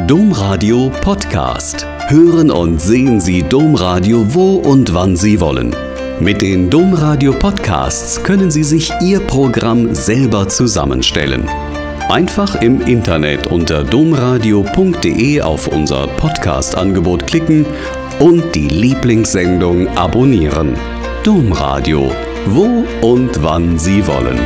Domradio Podcast. Hören und sehen Sie Domradio wo und wann Sie wollen. Mit den Domradio Podcasts können Sie sich Ihr Programm selber zusammenstellen. Einfach im Internet unter domradio.de auf unser Podcast-Angebot klicken und die Lieblingssendung abonnieren. Domradio, wo und wann Sie wollen.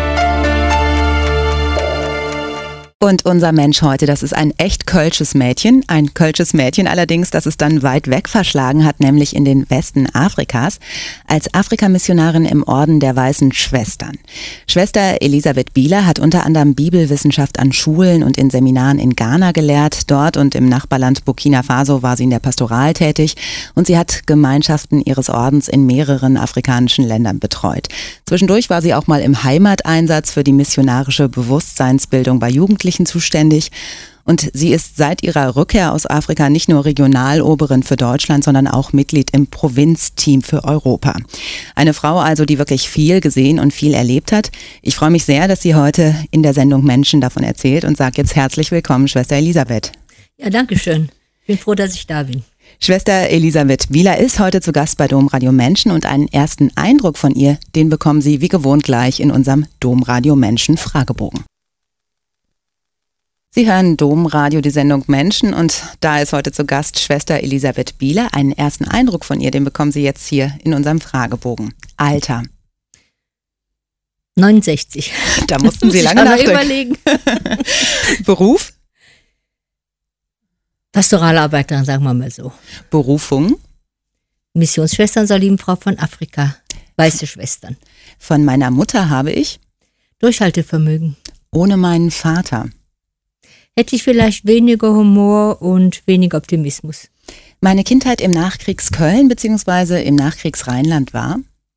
Und unser Mensch heute, das ist ein echt kölsches Mädchen. Ein kölsches Mädchen allerdings, das es dann weit weg verschlagen hat, nämlich in den Westen Afrikas, als Afrikamissionarin im Orden der Weißen Schwestern. Schwester Elisabeth Bieler hat unter anderem Bibelwissenschaft an Schulen und in Seminaren in Ghana gelehrt. Dort und im Nachbarland Burkina Faso war sie in der Pastoral tätig und sie hat Gemeinschaften ihres Ordens in mehreren afrikanischen Ländern betreut. Zwischendurch war sie auch mal im Heimateinsatz für die missionarische Bewusstseinsbildung bei Jugendlichen zuständig und sie ist seit ihrer Rückkehr aus Afrika nicht nur Regionaloberin für Deutschland, sondern auch Mitglied im Provinzteam für Europa. Eine Frau also, die wirklich viel gesehen und viel erlebt hat. Ich freue mich sehr, dass sie heute in der Sendung Menschen davon erzählt und sage jetzt herzlich willkommen, Schwester Elisabeth. Ja, danke schön. Ich bin froh, dass ich da bin. Schwester Elisabeth Bieler ist heute zu Gast bei Domradio Menschen und einen ersten Eindruck von ihr, den bekommen Sie wie gewohnt gleich in unserem Domradio Menschen Fragebogen. Sie hören Domradio, die Sendung Menschen, und da ist heute zu Gast Schwester Elisabeth Bieler. Einen ersten Eindruck von ihr, den bekommen Sie jetzt hier in unserem Fragebogen. Alter. 69. Da mussten Sie lange nachdenken. Überlegen. Beruf? Pastoralarbeiterin, sagen wir mal so. Berufung? Missionsschwestern zur lieben Frau von Afrika. Weiße Schwestern. Von meiner Mutter habe ich? Durchhaltevermögen. Ohne meinen Vater? Hätte ich vielleicht weniger Humor und weniger Optimismus. Meine Kindheit im Nachkriegsköln bzw. im Nachkriegsrheinland war?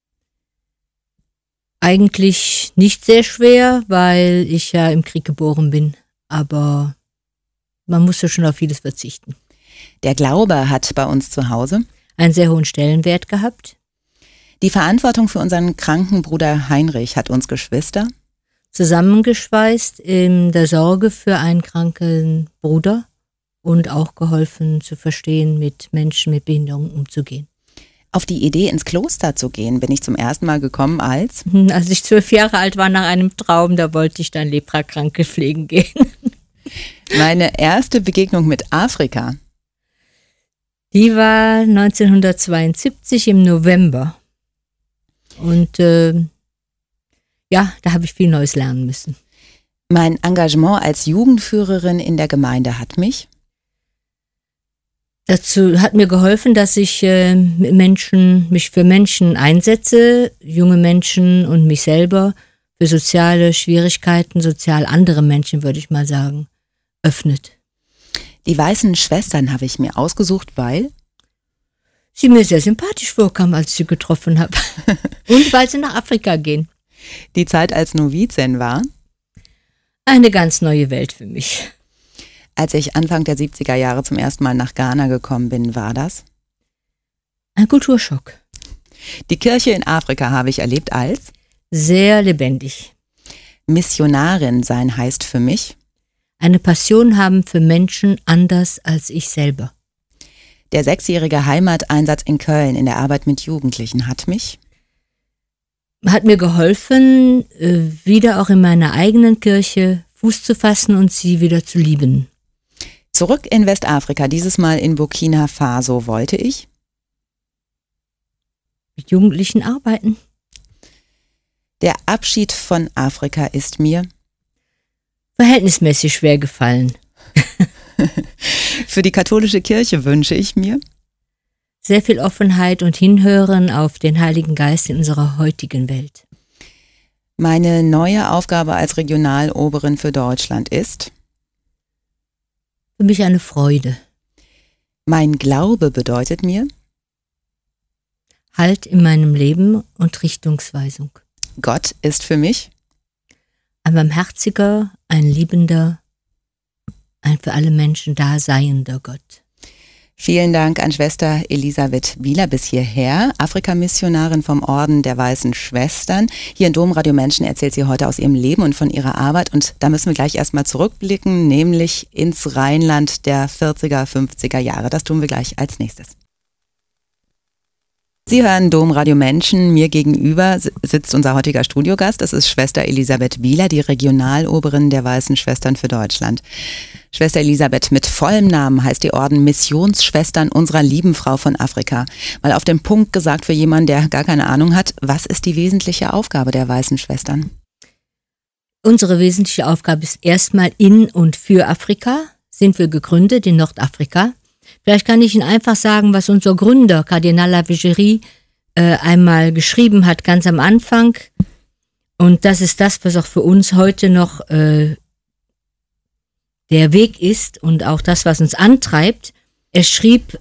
Eigentlich nicht sehr schwer, weil ich ja im Krieg geboren bin. Aber man muss ja schon auf vieles verzichten. Der Glaube hat bei uns zu Hause einen sehr hohen Stellenwert gehabt. Die Verantwortung für unseren kranken Bruder Heinrich hat uns Geschwister zusammengeschweißt in der Sorge für einen kranken Bruder und auch geholfen zu verstehen, mit Menschen mit Behinderung umzugehen. Auf die Idee, ins Kloster zu gehen, bin ich zum ersten Mal gekommen als ich 12 Jahre alt war, nach einem Traum, da wollte ich dann Leprakranke pflegen gehen. Meine erste Begegnung mit Afrika. Die war 1972 im November. Und ja, da habe ich viel Neues lernen müssen. Mein Engagement als Jugendführerin in der Gemeinde hat mich dazu hat mir geholfen, dass ich mich für Menschen einsetze, junge Menschen und mich selber für soziale Schwierigkeiten, sozial andere Menschen, würde ich mal sagen, öffnet. Die Weißen Schwestern habe ich mir ausgesucht, weil sie mir sehr sympathisch vorkam, als ich sie getroffen habe. Und weil sie nach Afrika gehen. Die Zeit als Novizin war eine ganz neue Welt für mich. Als ich Anfang der 70er Jahre zum ersten Mal nach Ghana gekommen bin, war das ein Kulturschock. Die Kirche in Afrika habe ich erlebt als sehr lebendig. Missionarin sein heißt für mich eine Passion haben für Menschen anders als ich selber. Der 6-jährige Heimateinsatz in Köln in der Arbeit mit Jugendlichen hat mir geholfen, wieder auch in meiner eigenen Kirche Fuß zu fassen und sie wieder zu lieben. Zurück in Westafrika, dieses Mal in Burkina Faso, wollte ich mit Jugendlichen arbeiten. Der Abschied von Afrika ist mir verhältnismäßig schwer gefallen. Für die katholische Kirche wünsche ich mir sehr viel Offenheit und Hinhören auf den Heiligen Geist in unserer heutigen Welt. Meine neue Aufgabe als Regionaloberin für Deutschland ist für mich eine Freude. Mein Glaube bedeutet mir Halt in meinem Leben und Richtungsweisung. Gott ist für mich ein barmherziger, ein liebender, ein für alle Menschen daseiender Gott. Vielen Dank an Schwester Elisabeth Wieler bis hierher, Afrika-Missionarin vom Orden der Weißen Schwestern. Hier in Domradio Menschen erzählt sie heute aus ihrem Leben und von ihrer Arbeit. Und da müssen wir gleich erstmal zurückblicken, nämlich ins Rheinland der 40er, 50er Jahre. Das tun wir gleich als nächstes. Sie hören Domradio Menschen. Mir gegenüber sitzt unser heutiger Studiogast. Das ist Schwester Elisabeth Wieler, die Regionaloberin der Weißen Schwestern für Deutschland. Schwester Elisabeth, mit vollem Namen heißt die Orden Missionsschwestern unserer lieben Frau von Afrika. Mal auf den Punkt gesagt für jemanden, der gar keine Ahnung hat, was ist die wesentliche Aufgabe der Weißen Schwestern? Unsere wesentliche Aufgabe ist erstmal in und für Afrika. Sind wir gegründet in Nordafrika. Vielleicht kann ich Ihnen einfach sagen, was unser Gründer, Kardinal Lavigerie, einmal geschrieben hat, ganz am Anfang. Und das ist das, was auch für uns heute noch der Weg ist und auch das, was uns antreibt. Er schrieb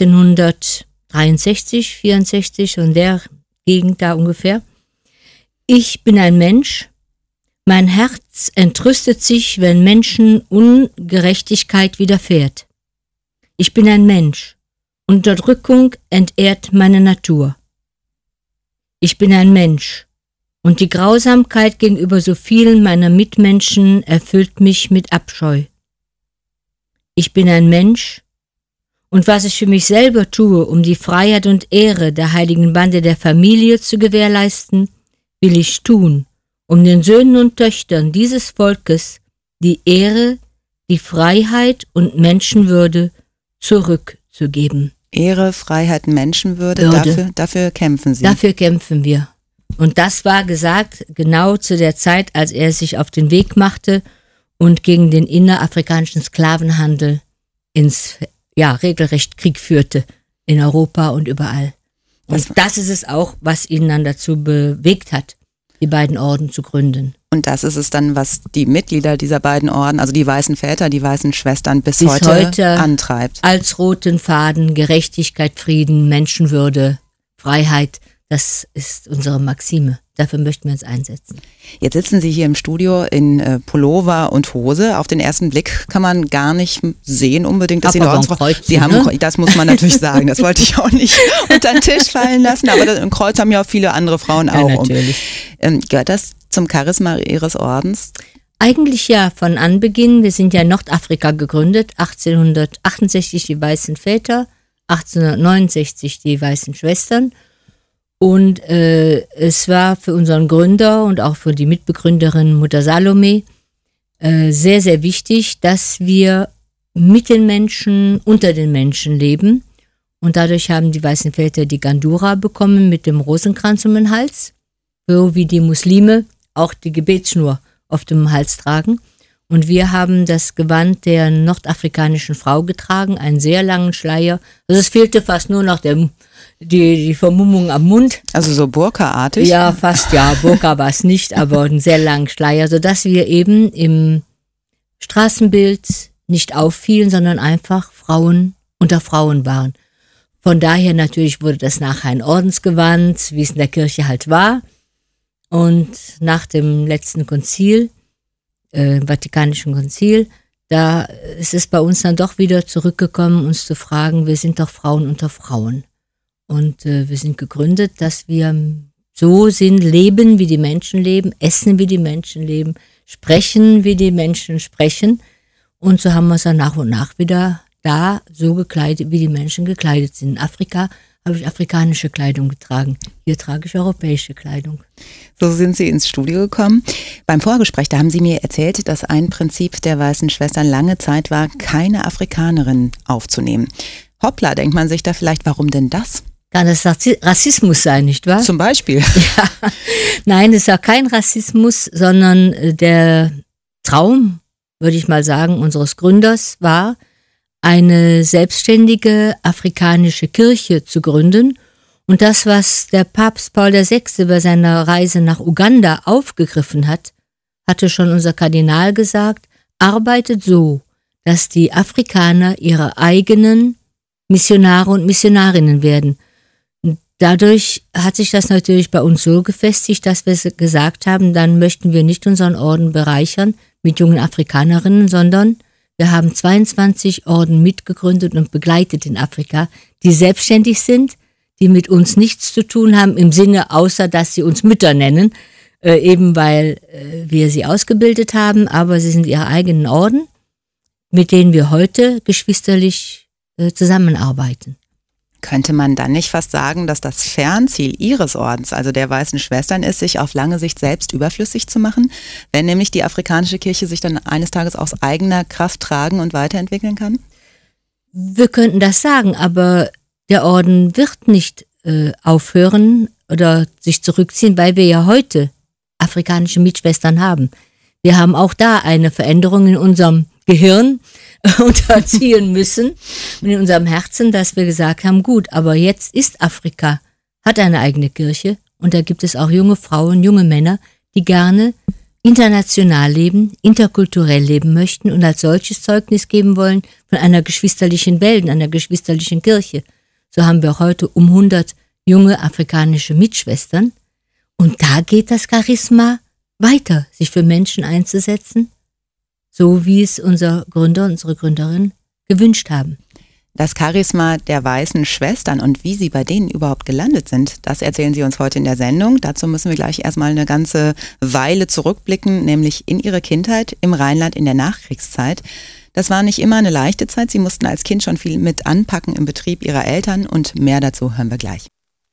1863, 64, und der Gegend da ungefähr: Ich bin ein Mensch, mein Herz entrüstet sich, wenn Menschen Ungerechtigkeit widerfährt. Ich bin ein Mensch, Unterdrückung entehrt meine Natur. Ich bin ein Mensch, und die Grausamkeit gegenüber so vielen meiner Mitmenschen erfüllt mich mit Abscheu. Ich bin ein Mensch, und was ich für mich selber tue, um die Freiheit und Ehre der heiligen Bande der Familie zu gewährleisten, will ich tun, um den Söhnen und Töchtern dieses Volkes die Ehre, die Freiheit und Menschenwürde zurückzugeben. Ehre, Freiheit, Menschenwürde, dafür kämpfen Sie. Dafür kämpfen wir. Und das war gesagt genau zu der Zeit, als er sich auf den Weg machte und gegen den innerafrikanischen Sklavenhandel regelrecht Krieg führte in Europa und überall. Und das ist es auch, was ihn dann dazu bewegt hat, die beiden Orden zu gründen. Und das ist es dann, was die Mitglieder dieser beiden Orden, also die Weißen Väter, die Weißen Schwestern bis heute antreibt. Als roten Faden Gerechtigkeit, Frieden, Menschenwürde, Freiheit, das ist unsere Maxime. Dafür möchten wir uns einsetzen. Jetzt sitzen Sie hier im Studio in Pullover und Hose. Auf den ersten Blick kann man gar nicht sehen unbedingt, dass Sie eine Ordensfrau sind. Sie haben, das muss man natürlich sagen. Das wollte ich auch nicht unter den Tisch fallen lassen. Aber ein Kreuz haben ja auch viele andere Frauen auch. Ja, natürlich. Gehört das zum Charisma Ihres Ordens? Eigentlich ja, von Anbeginn. Wir sind ja in Nordafrika gegründet. 1868 die Weißen Väter, 1869 die Weißen Schwestern. Und es war für unseren Gründer und auch für die Mitbegründerin Mutter Salome sehr, sehr wichtig, dass wir mit den Menschen, unter den Menschen leben. Und dadurch haben die Weißen Väter die Gandura bekommen mit dem Rosenkranz um den Hals, so wie die Muslime auch die Gebetsschnur auf dem Hals tragen. Und wir haben das Gewand der nordafrikanischen Frau getragen, einen sehr langen Schleier. Also es fehlte fast nur noch die Vermummung am Mund. Also so Burka-artig? Ja, fast, ja. Burka war es nicht, aber einen sehr langen Schleier, sodass wir eben im Straßenbild nicht auffielen, sondern einfach Frauen unter Frauen waren. Von daher natürlich wurde das nachher ein Ordensgewand, wie es in der Kirche halt war. Und nach dem letzten Konzil, Vatikanischen Konzil, da ist es bei uns dann doch wieder zurückgekommen, uns zu fragen, wir sind doch Frauen unter Frauen. Und wir sind gegründet, dass wir so sind, leben, wie die Menschen leben, essen, wie die Menschen leben, sprechen, wie die Menschen sprechen. Und so haben wir uns dann nach und nach wieder da so gekleidet, wie die Menschen gekleidet sind. In Afrika habe ich afrikanische Kleidung getragen. Hier trage ich europäische Kleidung. So sind Sie ins Studio gekommen. Beim Vorgespräch, da haben Sie mir erzählt, dass ein Prinzip der Weißen Schwestern lange Zeit war, keine Afrikanerin aufzunehmen. Hoppla, denkt man sich da vielleicht, warum denn das? Kann das Rassismus sein, nicht wahr? Zum Beispiel. Ja. Nein, es war kein Rassismus, sondern der Traum, würde ich mal sagen, unseres Gründers war, eine selbstständige afrikanische Kirche zu gründen. Und das, was der Papst Paul VI. Bei seiner Reise nach Uganda aufgegriffen hat, hatte schon unser Kardinal gesagt, arbeitet so, dass die Afrikaner ihre eigenen Missionare und Missionarinnen werden. Und dadurch hat sich das natürlich bei uns so gefestigt, dass wir gesagt haben, dann möchten wir nicht unseren Orden bereichern mit jungen Afrikanerinnen, sondern Wir haben 22 Orden mitgegründet und begleitet in Afrika, die selbstständig sind, die mit uns nichts zu tun haben, im Sinne, außer dass sie uns Mütter nennen, eben weil wir sie ausgebildet haben, aber sie sind ihre eigenen Orden, mit denen wir heute geschwisterlich zusammenarbeiten. Könnte man dann nicht fast sagen, dass das Fernziel Ihres Ordens, also der Weißen Schwestern, ist, sich auf lange Sicht selbst überflüssig zu machen, wenn nämlich die afrikanische Kirche sich dann eines Tages aus eigener Kraft tragen und weiterentwickeln kann? Wir könnten das sagen, aber der Orden wird nicht aufhören oder sich zurückziehen, weil wir ja heute afrikanische Mitschwestern haben. Wir haben auch da eine Veränderung in unserem Gehirn unterziehen müssen und in unserem Herzen, dass wir gesagt haben, gut, aber jetzt ist Afrika, hat eine eigene Kirche und da gibt es auch junge Frauen, junge Männer, die gerne international leben, interkulturell leben möchten und als solches Zeugnis geben wollen von einer geschwisterlichen Welt, einer geschwisterlichen Kirche. So haben wir heute um 100 junge afrikanische Mitschwestern und da geht das Charisma weiter, sich für Menschen einzusetzen, so wie es unser Gründer und unsere Gründerin gewünscht haben. Das Charisma der Weißen Schwestern und wie Sie bei denen überhaupt gelandet sind, das erzählen Sie uns heute in der Sendung. Dazu müssen wir gleich erstmal eine ganze Weile zurückblicken, nämlich in Ihre Kindheit im Rheinland in der Nachkriegszeit. Das war nicht immer eine leichte Zeit. Sie mussten als Kind schon viel mit anpacken im Betrieb Ihrer Eltern und mehr dazu hören wir gleich.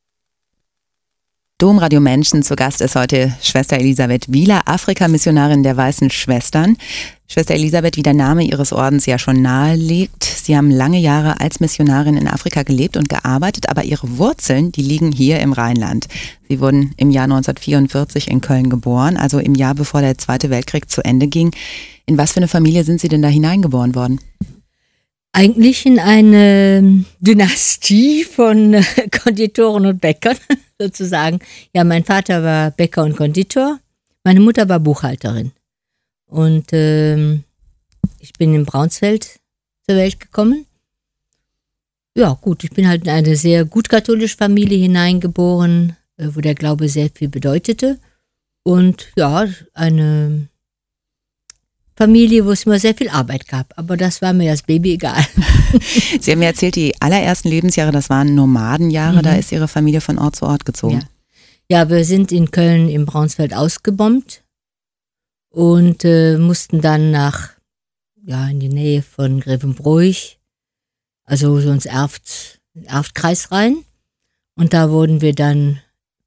Domradio Menschen, zu Gast ist heute Schwester Elisabeth Wieler, Afrika-Missionarin der Weißen Schwestern. Schwester Elisabeth, wie der Name Ihres Ordens ja schon nahelegt, Sie haben lange Jahre als Missionarin in Afrika gelebt und gearbeitet, aber Ihre Wurzeln, die liegen hier im Rheinland. Sie wurden im Jahr 1944 in Köln geboren, also im Jahr bevor der Zweite Weltkrieg zu Ende ging. In was für eine Familie sind Sie denn da hineingeboren worden? Eigentlich in eine Dynastie von Konditoren und Bäckern, sozusagen. Ja, mein Vater war Bäcker und Konditor, meine Mutter war Buchhalterin. Und ich bin in Braunsfeld zur Welt gekommen. Ja gut, ich bin halt in eine sehr gut katholische Familie hineingeboren, wo der Glaube sehr viel bedeutete. Und ja, eine Familie, wo es immer sehr viel Arbeit gab. Aber das war mir als Baby egal. Sie haben mir erzählt, die allerersten Lebensjahre, das waren Nomadenjahre, da ist Ihre Familie von Ort zu Ort gezogen. Ja, wir sind in Köln im Braunsfeld ausgebombt und mussten dann in die Nähe von Grevenbroich, also so ins Erftkreis rein. Und da wurden wir dann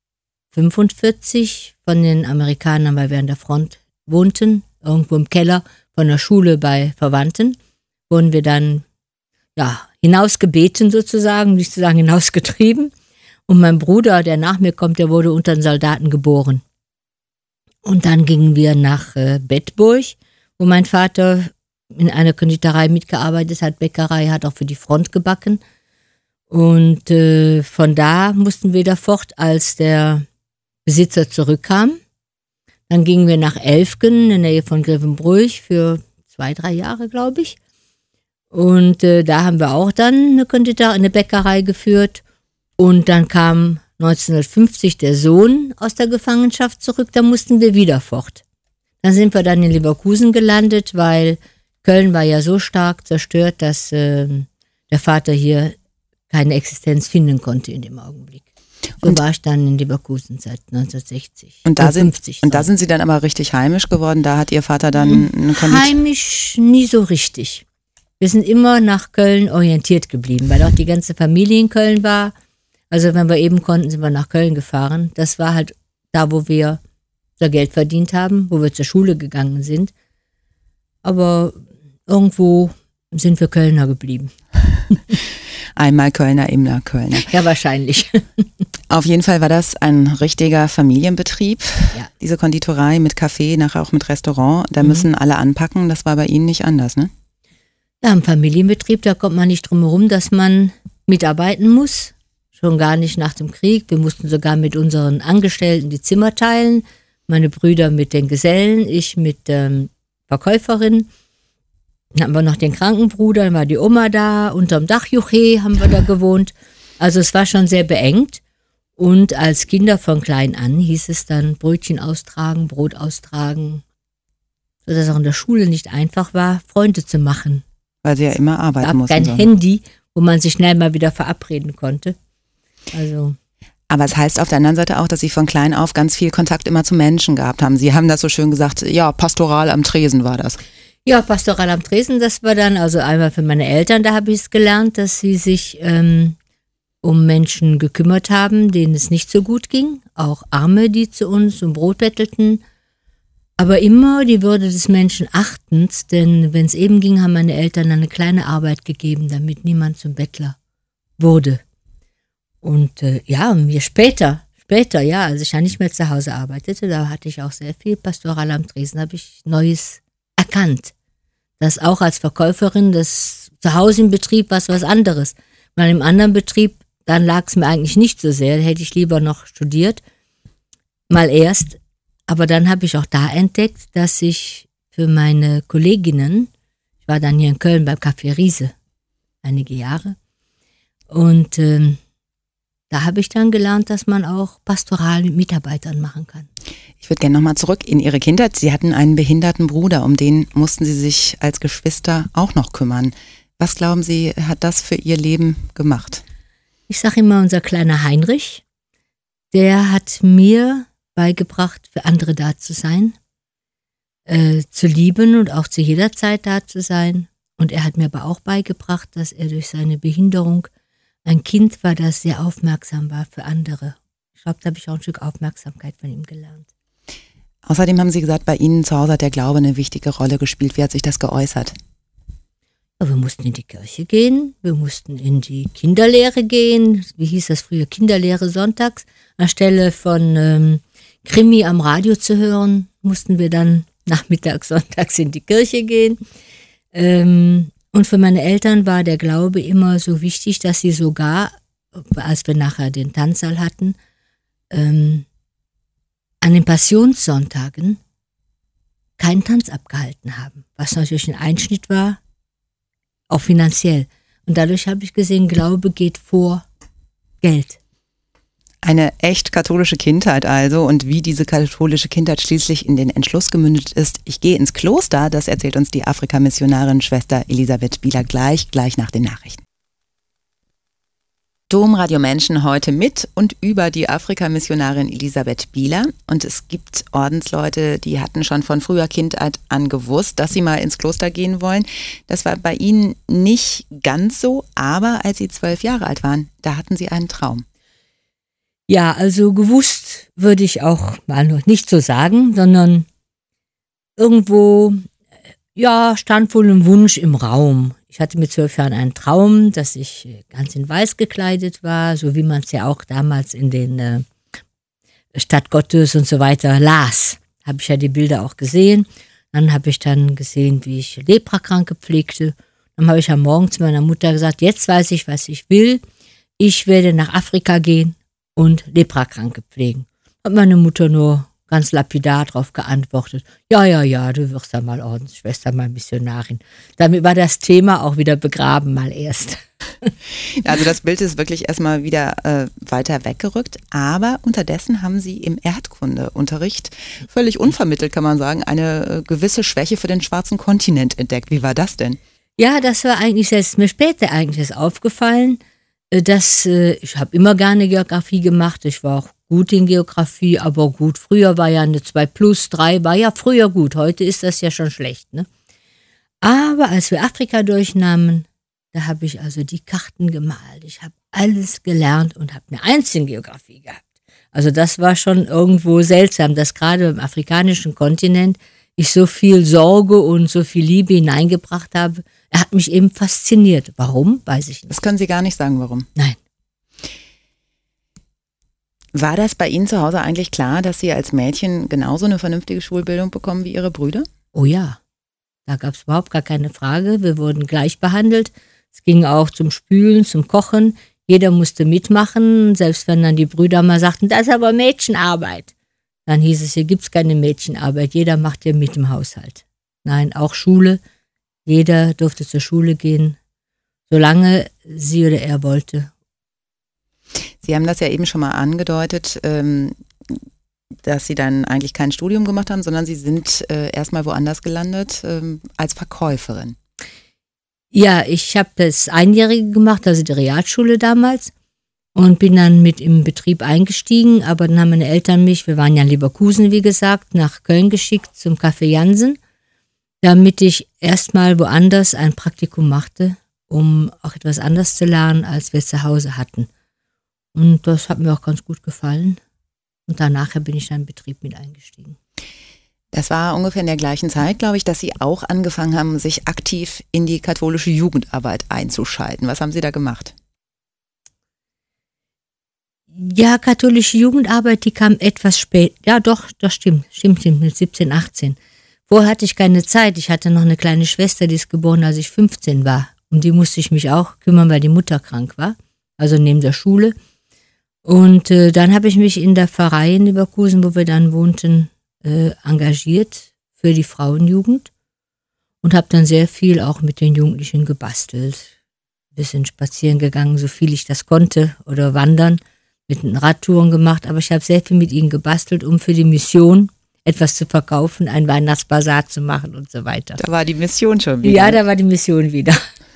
45 von den Amerikanern, weil wir an der Front wohnten, irgendwo im Keller von der Schule bei Verwandten, wurden wir dann hinausgebeten sozusagen, nicht zu sagen hinausgetrieben. Und mein Bruder, der nach mir kommt, der wurde unter den Soldaten geboren. Und dann gingen wir nach Bedburg, wo mein Vater in einer Konditorei mitgearbeitet hat, Bäckerei, hat auch für die Front gebacken. Und von da mussten wir wieder fort, als der Besitzer zurückkam. Dann gingen wir nach Elfgen, in der Nähe von Grevenbroich, für 2-3 Jahre, glaube ich. Und da haben wir auch dann eine Bäckerei geführt. Und dann kam 1950 der Sohn aus der Gefangenschaft zurück, da mussten wir wieder fort. Dann sind wir dann in Leverkusen gelandet, weil Köln war ja so stark zerstört, dass der Vater hier keine Existenz finden konnte in dem Augenblick. So war ich dann in Leverkusen seit 1960. Und da sind Sie dann aber richtig heimisch geworden? Da hat Ihr Vater dann eine Kondition? Heimisch nie so richtig. Wir sind immer nach Köln orientiert geblieben, weil auch die ganze Familie in Köln war. Also wenn wir eben konnten, sind wir nach Köln gefahren. Das war halt da, wo wir unser Geld verdient haben, wo wir zur Schule gegangen sind. Aber irgendwo sind wir Kölner geblieben. Einmal Kölner, immer Kölner. Ja, wahrscheinlich. Auf jeden Fall war das ein richtiger Familienbetrieb, diese Konditorei mit Café, nachher auch mit Restaurant. Da müssen alle anpacken, das war bei Ihnen nicht anders, ne? Ja, im Familienbetrieb, da kommt man nicht drum herum, dass man mitarbeiten muss. Schon gar nicht nach dem Krieg. Wir mussten sogar mit unseren Angestellten die Zimmer teilen. Meine Brüder mit den Gesellen, ich mit der Verkäuferin. Dann haben wir noch den Krankenbruder, dann war die Oma da, unterm Dachjuche haben wir da gewohnt. Also es war schon sehr beengt. Und als Kinder von klein an hieß es dann Brötchen austragen, Brot austragen. sodass auch in der Schule nicht einfach war, Freunde zu machen. Weil sie ja immer arbeiten mussten. Es gab kein Handy, wo man sich schnell mal wieder verabreden konnte. Also. Aber es heißt auf der anderen Seite auch, dass Sie von klein auf ganz viel Kontakt immer zu Menschen gehabt haben. Sie haben das so schön gesagt, ja, pastoral am Tresen war das. Ja, pastoral am Tresen, das war dann also einmal für meine Eltern, da habe ich es gelernt, dass sie sich um Menschen gekümmert haben, denen es nicht so gut ging. Auch Arme, die zu uns um Brot bettelten. Aber immer die Würde des Menschen achtend, denn wenn es eben ging, haben meine Eltern eine kleine Arbeit gegeben, damit niemand zum Bettler wurde. Und mir später, ja, als ich ja nicht mehr zu Hause arbeitete, da hatte ich auch sehr viel Pastoral am Tresen, habe ich Neues erkannt. Dass auch als Verkäuferin das zu Hause im Betrieb was anderes. Weil im anderen Betrieb, dann lag es mir eigentlich nicht so sehr, da hätte ich lieber noch studiert, mal erst. Aber dann habe ich auch da entdeckt, dass ich für meine Kolleginnen, ich war dann hier in Köln beim Café Riese einige Jahre, und da habe ich dann gelernt, dass man auch pastoral mit Mitarbeitern machen kann. Ich würde gerne nochmal zurück in Ihre Kindheit. Sie hatten einen behinderten Bruder, um den mussten Sie sich als Geschwister auch noch kümmern. Was glauben Sie, hat das für Ihr Leben gemacht? Ich sage immer, unser kleiner Heinrich, der hat mir beigebracht, für andere da zu sein, zu lieben und auch zu jeder Zeit da zu sein. Und er hat mir aber auch beigebracht, dass er durch seine Behinderung ein Kind war, das sehr aufmerksam war für andere. Ich glaube, da habe ich auch ein Stück Aufmerksamkeit von ihm gelernt. Außerdem haben Sie gesagt, bei Ihnen zu Hause hat der Glaube eine wichtige Rolle gespielt. Wie hat sich das geäußert? Ja, wir mussten in die Kirche gehen, wir mussten in die Kinderlehre gehen. Wie hieß das früher? Kinderlehre sonntags. Anstelle von Krimi am Radio zu hören, mussten wir dann nachmittags, sonntags in die Kirche gehen. Und für meine Eltern war der Glaube immer so wichtig, dass sie sogar, als wir nachher den Tanzsaal hatten, an den Passionssonntagen keinen Tanz abgehalten haben. Was natürlich ein Einschnitt war, auch finanziell. Und dadurch habe ich gesehen, Glaube geht vor Geld. Eine echt katholische Kindheit also, und wie diese katholische Kindheit schließlich in den Entschluss gemündet ist, ich gehe ins Kloster, das erzählt uns die Afrikamissionarin Schwester Elisabeth Bieler gleich nach den Nachrichten. Domradio Menschen heute mit und über die Afrikamissionarin Elisabeth Bieler. Und es gibt Ordensleute, die hatten schon von früher Kindheit an gewusst, dass sie mal ins Kloster gehen wollen. Das war bei Ihnen nicht ganz so, aber als Sie 12 Jahre alt waren, da hatten Sie einen Traum. Ja, also gewusst würde ich auch mal noch nicht so sagen, sondern irgendwo, ja, stand wohl ein Wunsch im Raum. Ich hatte mit 12 Jahren einen Traum, dass ich ganz in weiß gekleidet war, so wie man es ja auch damals in den Stadt Gottes und so weiter las. Habe ich ja die Bilder auch gesehen. Dann habe ich dann gesehen, wie ich Leprakranke pflegte. Dann habe ich am Morgen zu meiner Mutter gesagt, jetzt weiß ich, was ich will. Ich werde nach Afrika gehen und Leprakranke pflegen. Hat meine Mutter nur ganz lapidar darauf geantwortet, ja, du wirst dann mal Ordensschwester, mal Missionarin. Damit war das Thema auch wieder begraben, mal erst. Also das Bild ist wirklich erstmal wieder weiter weggerückt, aber unterdessen haben Sie im Erdkundeunterricht, völlig unvermittelt kann man sagen, eine gewisse Schwäche für den schwarzen Kontinent entdeckt. Wie war das denn? Ja, das war eigentlich selbst mir später eigentlich erst aufgefallen, dass ich habe immer gerne Geografie gemacht, ich war auch gut in Geografie, aber gut, früher war ja eine 2+3, war ja früher gut, heute ist das ja schon schlecht, ne? Aber als wir Afrika durchnahmen, da habe ich also die Karten gemalt, ich habe alles gelernt und habe eine 1 in Geografie gehabt. Also das war schon irgendwo seltsam, dass gerade im afrikanischen Kontinent ich so viel Sorge und so viel Liebe hineingebracht habe. Er hat mich eben fasziniert. Warum? Weiß ich nicht. Das können Sie gar nicht sagen, warum? Nein. War das bei Ihnen zu Hause eigentlich klar, dass Sie als Mädchen genauso eine vernünftige Schulbildung bekommen wie Ihre Brüder? Oh ja, da gab es überhaupt gar keine Frage. Wir wurden gleich behandelt. Es ging auch zum Spülen, zum Kochen. Jeder musste mitmachen, selbst wenn dann die Brüder mal sagten, das ist aber Mädchenarbeit. Dann hieß es, hier gibt es keine Mädchenarbeit, jeder macht hier mit im Haushalt. Nein, auch Schule. Jeder durfte zur Schule gehen, solange sie oder er wollte. Sie haben das ja eben schon mal angedeutet. dass Sie dann eigentlich kein Studium gemacht haben, sondern Sie sind erstmal woanders gelandet als Verkäuferin. Ja, ich habe das Einjährige gemacht, also die Realschule damals, und bin dann mit im Betrieb eingestiegen, aber dann haben meine Eltern mich, wir waren ja in Leverkusen, wie gesagt, nach Köln geschickt zum Café Jansen, damit ich erstmal woanders ein Praktikum machte, um auch etwas anderes zu lernen, als wir zu Hause hatten. Und das hat mir auch ganz gut gefallen. Und danach bin ich dann im Betrieb mit eingestiegen. Das war ungefähr in der gleichen Zeit, glaube ich, dass Sie auch angefangen haben, sich aktiv in die katholische Jugendarbeit einzuschalten. Was haben Sie da gemacht? Ja, katholische Jugendarbeit, die kam etwas spät. Ja, doch, das stimmt, mit 17, 18. Vorher hatte ich keine Zeit. Ich hatte noch eine kleine Schwester, die ist geboren, als ich 15 war. Um die musste ich mich auch kümmern, weil die Mutter krank war, also neben der Schule. Und dann habe ich mich in der Pfarrei in Leverkusen, wo wir dann wohnten, engagiert für die Frauenjugend und habe dann sehr viel auch mit den Jugendlichen gebastelt. Ein bisschen spazieren gegangen, so viel ich das konnte, oder wandern, mit den Radtouren gemacht, aber ich habe sehr viel mit ihnen gebastelt, um für die Mission etwas zu verkaufen, einen Weihnachtsbasar zu machen und so weiter. Da war die Mission schon wieder. Ja, da war die Mission wieder.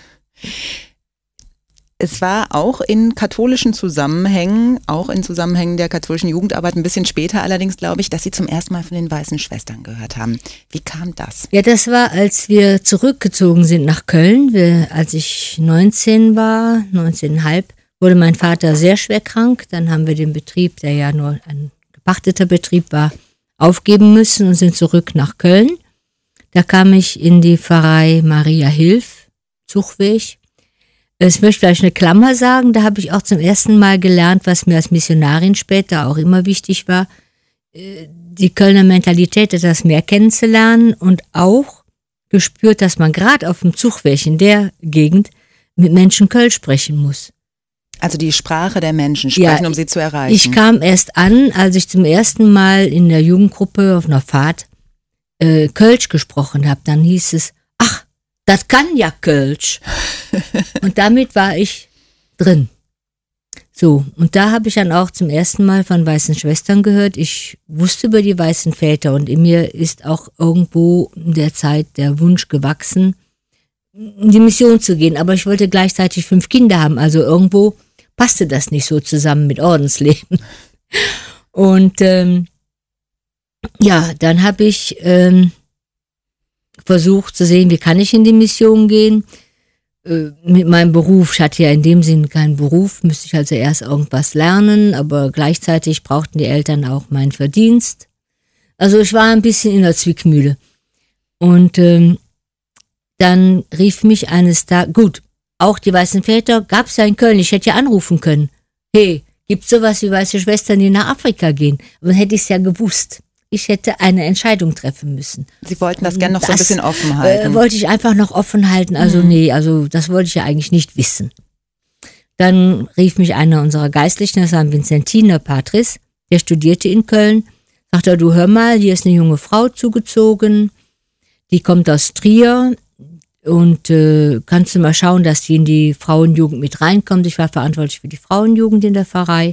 Es war auch in katholischen Zusammenhängen, auch in Zusammenhängen der katholischen Jugendarbeit, ein bisschen später allerdings, glaube ich, dass Sie zum ersten Mal von den Weißen Schwestern gehört haben. Wie kam das? Ja, das war, als wir zurückgezogen sind nach Köln. Als ich 19 war, 19,5, wurde mein Vater sehr schwer krank. Dann haben wir den Betrieb, der ja nur ein gepachteter Betrieb war, aufgeben müssen und sind zurück nach Köln. Da kam ich in die Pfarrei Maria Hilf, Zuchweg. Ich möchte vielleicht eine Klammer sagen, da habe ich auch zum ersten Mal gelernt, was mir als Missionarin später auch immer wichtig war, die Kölner Mentalität etwas mehr kennenzulernen und auch gespürt, dass man gerade auf dem Zuchweg in der Gegend mit Menschen Kölsch sprechen muss. Also die Sprache der Menschen sprechen, ja, um sie zu erreichen. Ich kam erst an, als ich zum ersten Mal in der Jugendgruppe auf einer Fahrt Kölsch gesprochen habe. Dann hieß es, ach, das kann ja Kölsch. Und damit war ich drin. So, und da habe ich dann auch zum ersten Mal von Weißen Schwestern gehört. Ich wusste über die Weißen Väter und in mir ist auch irgendwo in der Zeit der Wunsch gewachsen, in die Mission zu gehen. Aber ich wollte gleichzeitig 5 Kinder haben, also irgendwo passte das nicht so zusammen mit Ordensleben. Und ja, dann habe ich versucht zu sehen, wie kann ich in die Mission gehen. Mit meinem Beruf, ich hatte ja in dem Sinn keinen Beruf, müsste ich also erst irgendwas lernen, aber gleichzeitig brauchten die Eltern auch meinen Verdienst. Also ich war ein bisschen in der Zwickmühle. Und dann rief mich eines Tages, gut, auch die Weißen Väter gab es ja in Köln, ich hätte ja anrufen können. Hey, gibt's sowas wie Weiße Schwestern, die nach Afrika gehen? Aber dann hätte ich es ja gewusst. Ich hätte eine Entscheidung treffen müssen. Sie wollten das gerne noch so ein bisschen offen halten. Wollte ich einfach noch offen halten. Also nee, also das wollte ich ja eigentlich nicht wissen. Dann rief mich einer unserer Geistlichen, das war ein Vincentiner Patris, der studierte in Köln. Sagte, du hör mal, hier ist eine junge Frau zugezogen, die kommt aus Trier und kannst du mal schauen, dass die in die Frauenjugend mit reinkommt. Ich war verantwortlich für die Frauenjugend in der Pfarrei.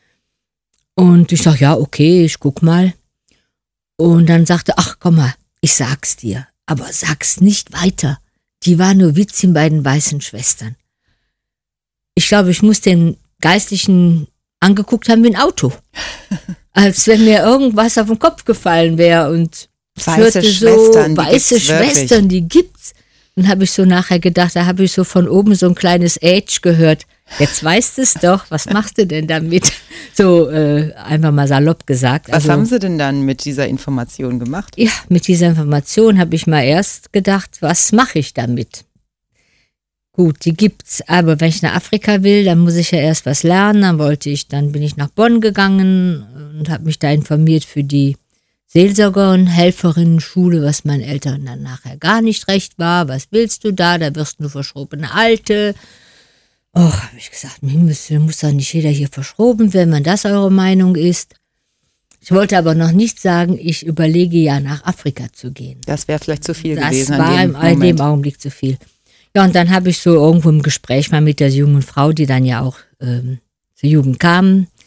Und ich sag, ja, okay, ich guck mal. Und dann sagte, ach komm mal, ich sag's dir, aber sag's nicht weiter. Die war nur Witzin bei den Weißen Schwestern. Ich glaube, ich muss den Geistlichen angeguckt haben wie ein Auto. Als wenn mir irgendwas auf den Kopf gefallen wäre und Weiße Schwestern, so, Weiße Schwestern, die gibt's. Dann habe ich so nachher gedacht, da habe ich so von oben so ein kleines Ätsch gehört. Jetzt weißt du es doch, was machst du denn damit? So einfach mal salopp gesagt. Was haben Sie denn dann mit dieser Information gemacht? Ja, mit dieser Information habe ich mal erst gedacht, was mache ich damit? Gut, die gibt's, aber wenn ich nach Afrika will, dann muss ich ja erst was lernen. Dann bin ich nach Bonn gegangen und habe mich da informiert für die Seelsorger- und Helferinnen-Schule, was meinen Eltern dann nachher gar nicht recht war. Was willst du da? Da wirst du verschrobene Alte. Och, habe ich gesagt, muss doch nicht jeder hier verschroben werden, wenn das eure Meinung ist. Ich wollte aber noch nicht sagen, ich überlege ja nach Afrika zu gehen. Das wäre vielleicht zu viel gewesen. Das war in dem Augenblick zu viel. Ja, und dann habe ich so irgendwo im Gespräch mal mit der jungen Frau, die dann ja auch zur Jugend kam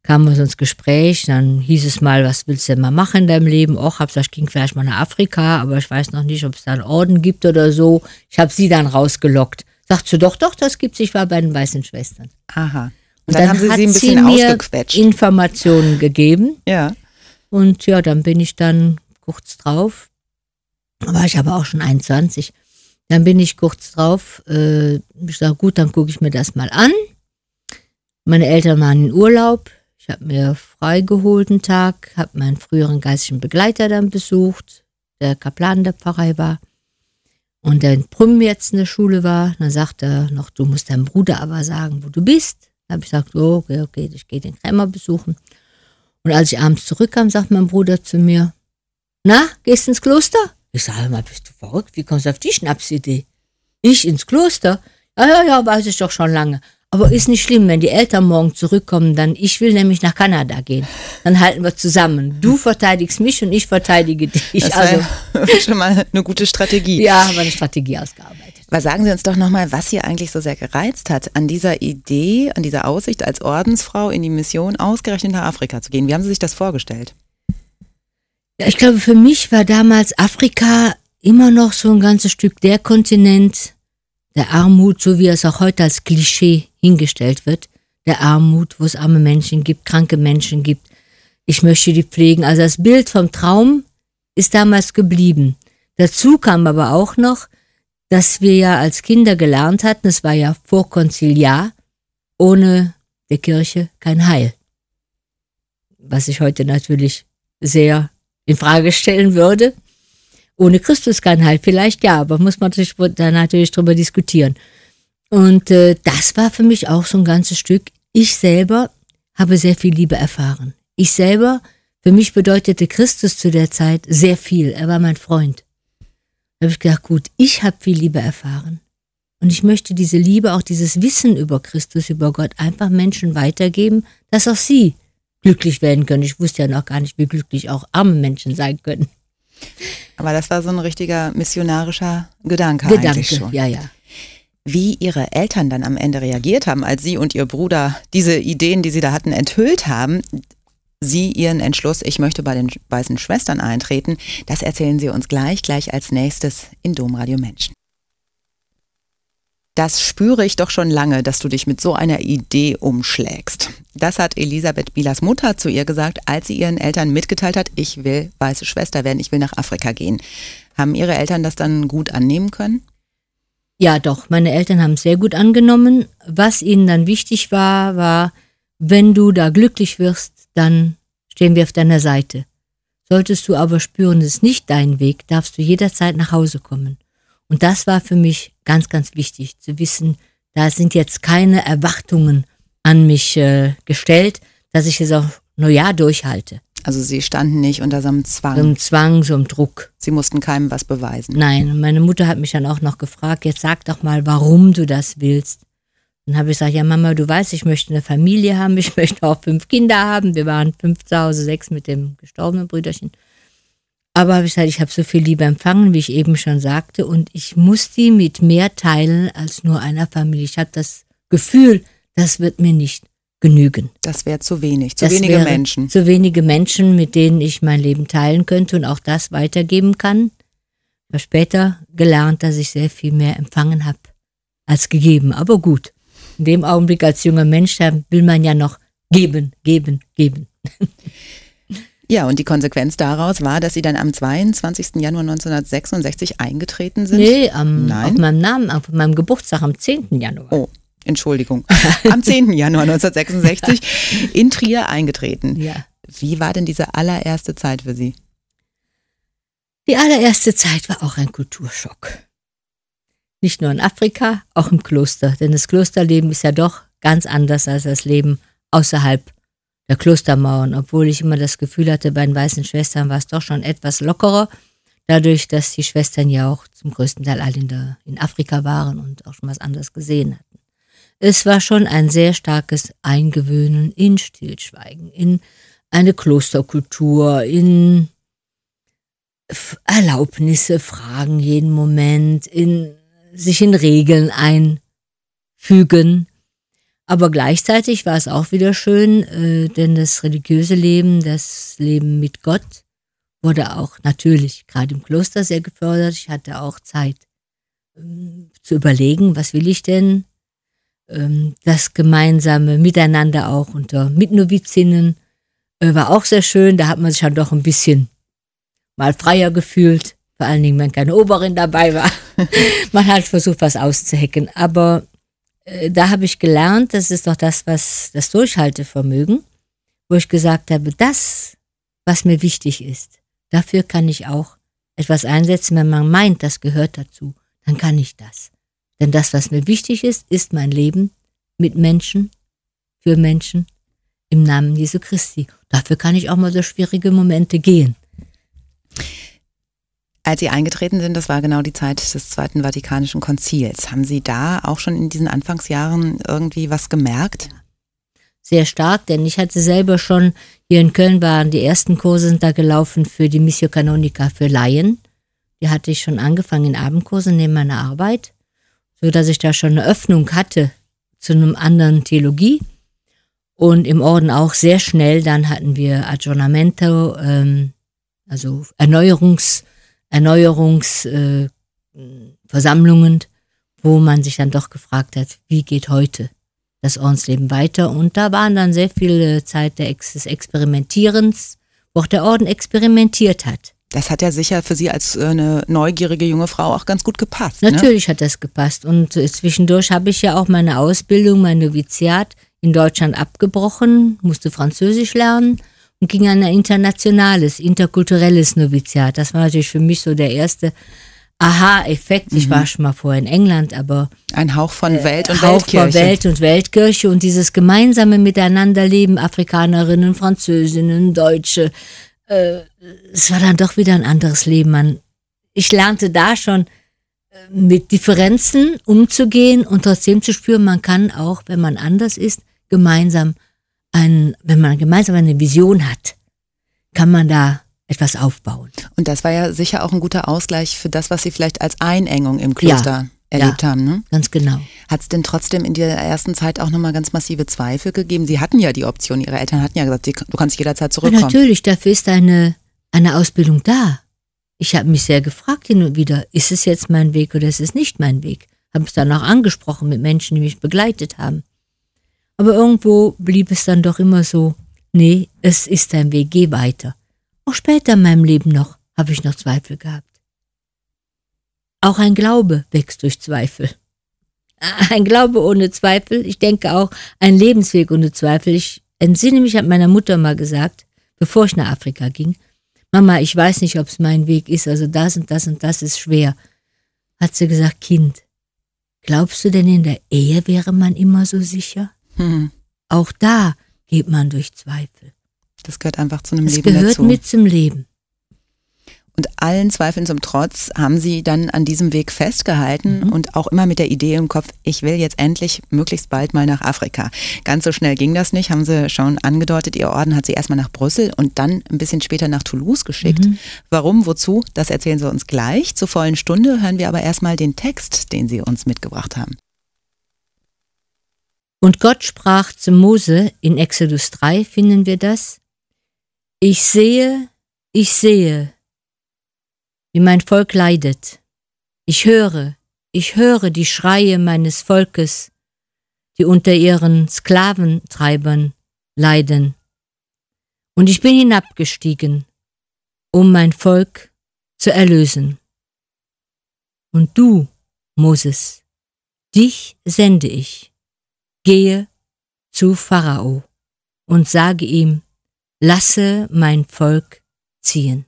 kamen wir so ins Gespräch, dann hieß es mal, was willst du denn mal machen in deinem Leben? Och, hab gesagt, ich ging vielleicht mal nach Afrika, aber ich weiß noch nicht, ob es da einen Orden gibt oder so. Ich habe sie dann rausgelockt. Sagt sie, doch, das gibt's, ich war bei den Weißen Schwestern. Aha. Und dann haben sie ein bisschen ausgequetscht. Informationen gegeben. Ja. Und ja, dann bin ich dann kurz drauf, war ich aber auch schon 21, dann bin ich kurz drauf, ich sage, gut, dann gucke ich mir das mal an. Meine Eltern waren in Urlaub, ich habe mir frei geholt einen Tag, habe meinen früheren geistlichen Begleiter dann besucht, der Kaplan der Pfarrei war und der in Prüm jetzt in der Schule war. Dann sagt er noch, du musst deinem Bruder aber sagen, wo du bist. Dann habe ich gesagt, oh, okay, ich gehe den Krämer besuchen. Und als ich abends zurückkam, sagt mein Bruder zu mir, na, gehst du ins Kloster? Ich sage, mal, bist du verrückt? Wie kommst du auf die Schnapsidee? Ich ins Kloster? Ja, weiß ich doch schon lange. Aber ist nicht schlimm, wenn die Eltern morgen zurückkommen, dann, ich will nämlich nach Kanada gehen. Dann halten wir zusammen. Du verteidigst mich und ich verteidige dich. Das war schon mal eine gute Strategie. Ja, haben wir eine Strategie ausgearbeitet. Aber sagen Sie uns doch nochmal, was Sie eigentlich so sehr gereizt hat, an dieser Idee, an dieser Aussicht als Ordensfrau in die Mission ausgerechnet nach Afrika zu gehen. Wie haben Sie sich das vorgestellt? Ja, ich glaube, für mich war damals Afrika immer noch so ein ganzes Stück der Kontinent der Armut, so wie es auch heute als Klischee hingestellt wird, der Armut, wo es arme Menschen gibt, kranke Menschen gibt. Ich möchte die pflegen. Also das Bild vom Traum ist damals geblieben. Dazu kam aber auch noch, dass wir ja als Kinder gelernt hatten, es war ja vorkonziliar, ohne der Kirche kein Heil. Was ich heute natürlich sehr in Frage stellen würde. Ohne Christus kein Heil, vielleicht ja, aber muss man da natürlich drüber diskutieren. Und das war für mich auch so ein ganzes Stück. Ich selber habe sehr viel Liebe erfahren. Ich selber, für mich bedeutete Christus zu der Zeit sehr viel. Er war mein Freund. Da habe ich gedacht, gut, ich habe viel Liebe erfahren. Und ich möchte diese Liebe, auch dieses Wissen über Christus, über Gott, einfach Menschen weitergeben, dass auch sie glücklich werden können. Ich wusste ja noch gar nicht, wie glücklich auch arme Menschen sein können. Aber das war so ein richtiger missionarischer Gedanke eigentlich schon. Ja. Wie Ihre Eltern dann am Ende reagiert haben, als Sie und Ihr Bruder diese Ideen, die Sie da hatten, enthüllt haben, Sie Ihren Entschluss, ich möchte bei den Weißen Schwestern eintreten, das erzählen Sie uns gleich als nächstes in Domradio Menschen. Das spüre ich doch schon lange, dass du dich mit so einer Idee umschlägst. Das hat Elisabeth Bielers Mutter zu ihr gesagt, als sie ihren Eltern mitgeteilt hat, ich will Weiße Schwester werden, ich will nach Afrika gehen. Haben Ihre Eltern das dann gut annehmen können? Ja, doch. Meine Eltern haben es sehr gut angenommen. Was ihnen dann wichtig war, wenn du da glücklich wirst, dann stehen wir auf deiner Seite. Solltest du aber spüren, es ist nicht dein Weg, darfst du jederzeit nach Hause kommen. Und das war für mich ganz, ganz wichtig, zu wissen, da sind jetzt keine Erwartungen an mich gestellt, dass ich es auch nur ja durchhalte. Also Sie standen nicht unter so einem Zwang? So einem Zwang, so einem Druck. Sie mussten keinem was beweisen? Nein, meine Mutter hat mich dann auch noch gefragt, jetzt sag doch mal, warum du das willst. Dann habe ich gesagt, ja Mama, du weißt, ich möchte eine Familie haben, ich möchte auch 5 Kinder haben. Wir waren 5 zu Hause, 6 mit dem gestorbenen Brüderchen. Aber habe ich gesagt, ich habe so viel Liebe empfangen, wie ich eben schon sagte, und ich muss die mit mehr teilen als nur einer Familie. Ich habe das Gefühl, das wird mir nicht genügen. Das wäre zu wenig, zu wenige Menschen. Zu wenige Menschen, mit denen ich mein Leben teilen könnte und auch das weitergeben kann. Ich habe später gelernt, dass ich sehr viel mehr empfangen habe als gegeben. Aber gut, in dem Augenblick als junger Mensch, da will man ja noch geben. Ja, und die Konsequenz daraus war, dass Sie dann am 22. Januar 1966 eingetreten sind? Nee, auf meinem Namen, auf meinem Geburtstag am 10. Januar. Oh, Entschuldigung. Am 10. Januar 1966 in Trier eingetreten. Ja. Wie war denn diese allererste Zeit für Sie? Die allererste Zeit war auch ein Kulturschock. Nicht nur in Afrika, auch im Kloster. Denn das Klosterleben ist ja doch ganz anders als das Leben außerhalb der Klostermauern, obwohl ich immer das Gefühl hatte, bei den Weißen Schwestern war es doch schon etwas lockerer, dadurch, dass die Schwestern ja auch zum größten Teil alle in Afrika waren und auch schon was anderes gesehen hatten. Es war schon ein sehr starkes Eingewöhnen in Stillschweigen, in eine Klosterkultur, in Erlaubnisse fragen jeden Moment, sich in Regeln einfügen. Aber gleichzeitig war es auch wieder schön, denn das religiöse Leben, das Leben mit Gott, wurde auch natürlich gerade im Kloster sehr gefördert. Ich hatte auch Zeit zu überlegen, was will ich denn? Das gemeinsame Miteinander auch unter Mitnovizinnen war auch sehr schön. Da hat man sich dann doch ein bisschen mal freier gefühlt. Vor allen Dingen, wenn keine Oberin dabei war. Man hat versucht, was auszuhacken. Aber da habe ich gelernt, das ist doch das Durchhaltevermögen, wo ich gesagt habe, das, was mir wichtig ist, dafür kann ich auch etwas einsetzen, wenn man meint, das gehört dazu, dann kann ich das. Denn das, was mir wichtig ist, ist mein Leben mit Menschen, für Menschen, im Namen Jesu Christi. Dafür kann ich auch mal durch schwierige Momente gehen. Als Sie eingetreten sind, das war genau die Zeit des Zweiten Vatikanischen Konzils. Haben Sie da auch schon in diesen Anfangsjahren irgendwie was gemerkt? Sehr stark, denn ich hatte selber schon, hier in Köln waren die ersten Kurse sind da gelaufen für die Missio Canonica für Laien. Die hatte ich schon angefangen in Abendkursen neben meiner Arbeit, so dass ich da schon eine Öffnung hatte zu einem anderen Theologie. Und im Orden auch sehr schnell, dann hatten wir Aggiornamento, also Erneuerungsversammlungen, wo man sich dann doch gefragt hat, wie geht heute das Ordensleben weiter? Und da waren dann sehr viele Zeit des Experimentierens, wo auch der Orden experimentiert hat. Das hat ja sicher für Sie als eine neugierige junge Frau auch ganz gut gepasst. Natürlich hat das gepasst. Und zwischendurch habe ich ja auch meine Ausbildung, mein Noviziat in Deutschland abgebrochen, musste Französisch lernen und ging an ein internationales, interkulturelles Noviziat. Das war natürlich für mich so der erste Aha-Effekt. Ich war schon mal vorher in England, aber ein Hauch von Welt und Hauch Weltkirche. von Welt und Weltkirche und dieses gemeinsame Miteinanderleben, Afrikanerinnen, Französinnen, Deutsche. Es war dann doch wieder ein anderes Leben. Ich lernte da schon mit Differenzen umzugehen und trotzdem zu spüren, man kann auch, wenn man anders ist, wenn man gemeinsam eine Vision hat, kann man da etwas aufbauen. Und das war ja sicher auch ein guter Ausgleich für das, was Sie vielleicht als Einengung im Kloster erlebt haben. Ne? Ganz genau. Hat es denn trotzdem in der ersten Zeit auch nochmal ganz massive Zweifel gegeben? Sie hatten ja die Option, Ihre Eltern hatten ja gesagt, du kannst jederzeit zurückkommen. Ja, natürlich, dafür ist eine Ausbildung da. Ich habe mich sehr gefragt hin und wieder, ist es jetzt mein Weg oder ist es nicht mein Weg? Habe es dann auch angesprochen mit Menschen, die mich begleitet haben. Aber irgendwo blieb es dann doch immer so, nee, es ist dein Weg, geh weiter. Auch später in meinem Leben noch, habe ich noch Zweifel gehabt. Auch ein Glaube wächst durch Zweifel. Ein Glaube ohne Zweifel, ich denke auch ein Lebensweg ohne Zweifel. Ich entsinne mich, hat meiner Mutter mal gesagt, bevor ich nach Afrika ging, Mama, ich weiß nicht, ob es mein Weg ist, also das und das und das ist schwer. Hat sie gesagt, Kind, glaubst du denn in der Ehe wäre man immer so sicher? Auch da geht man durch Zweifel. Das gehört einfach zu einem Leben dazu. Es gehört mit zum Leben. Und allen Zweifeln zum Trotz haben Sie dann an diesem Weg festgehalten und auch immer mit der Idee im Kopf, ich will jetzt endlich möglichst bald mal nach Afrika. Ganz so schnell ging das nicht, haben Sie schon angedeutet. Ihr Orden hat Sie erstmal nach Brüssel und dann ein bisschen später nach Toulouse geschickt. Warum, wozu, das erzählen Sie uns gleich. Zur vollen Stunde hören wir aber erstmal den Text, den Sie uns mitgebracht haben. Und Gott sprach zu Mose, in Exodus 3 finden wir das, ich sehe, wie mein Volk leidet. Ich höre die Schreie meines Volkes, die unter ihren Sklaventreibern leiden. Und ich bin hinabgestiegen, um mein Volk zu erlösen. Und du, Moses, dich sende ich. Gehe zu Pharao und sage ihm, lasse mein Volk ziehen.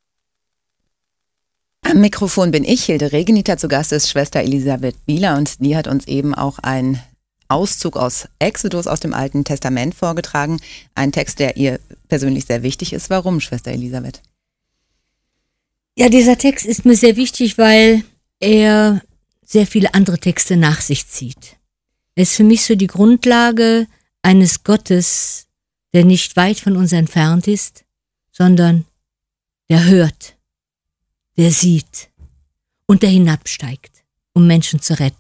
Am Mikrofon bin ich, Hilde Regeniter, zu Gast ist Schwester Elisabeth Bieler und die hat uns eben auch einen Auszug aus Exodus aus dem Alten Testament vorgetragen. Ein Text, der ihr persönlich sehr wichtig ist. Warum, Schwester Elisabeth? Ja, dieser Text ist mir sehr wichtig, weil er sehr viele andere Texte nach sich zieht. Er ist für mich so die Grundlage eines Gottes, der nicht weit von uns entfernt ist, sondern der hört, der sieht und der hinabsteigt, um Menschen zu retten.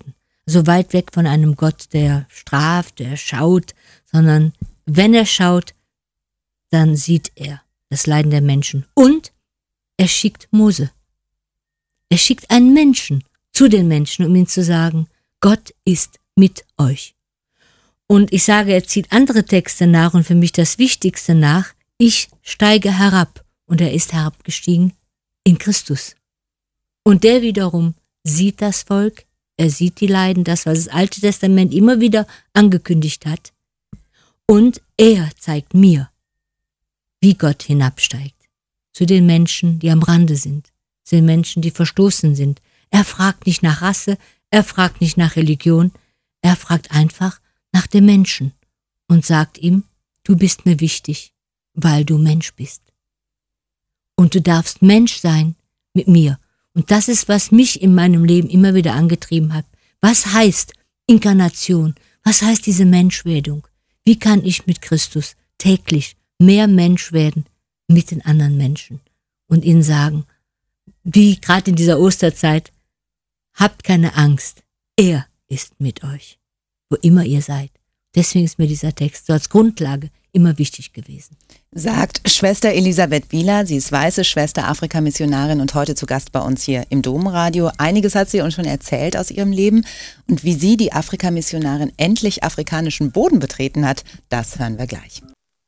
so weit weg von einem Gott, der straft, der schaut, sondern wenn er schaut, dann sieht er das Leiden der Menschen. Und er schickt Mose. Er schickt einen Menschen zu den Menschen, um ihnen zu sagen, Gott ist mit euch. Und ich sage, er zieht andere Texte nach und für mich das Wichtigste nach, ich steige herab. Und er ist herabgestiegen in Christus. Und der wiederum sieht das Volk, er sieht die Leiden, das, was das Alte Testament immer wieder angekündigt hat. Und er zeigt mir, wie Gott hinabsteigt. Zu den Menschen, die am Rande sind. Zu den Menschen, die verstoßen sind. Er fragt nicht nach Rasse, er fragt nicht nach Religion, er fragt einfach nach dem Menschen und sagt ihm, du bist mir wichtig, weil du Mensch bist. Und du darfst Mensch sein mit mir. Und das ist, was mich in meinem Leben immer wieder angetrieben hat. Was heißt Inkarnation? Was heißt diese Menschwerdung? Wie kann ich mit Christus täglich mehr Mensch werden mit den anderen Menschen und ihnen sagen, wie gerade in dieser Osterzeit, habt keine Angst, er ist mit euch, wo immer ihr seid. Deswegen ist mir dieser Text so als Grundlage immer wichtig gewesen. Sagt Schwester Elisabeth Bieler, sie ist weiße Schwester, Afrika-Missionarin und heute zu Gast bei uns hier im Domradio. Einiges hat sie uns schon erzählt aus ihrem Leben und wie sie, die Afrika-Missionarin, endlich afrikanischen Boden betreten hat, das hören wir gleich.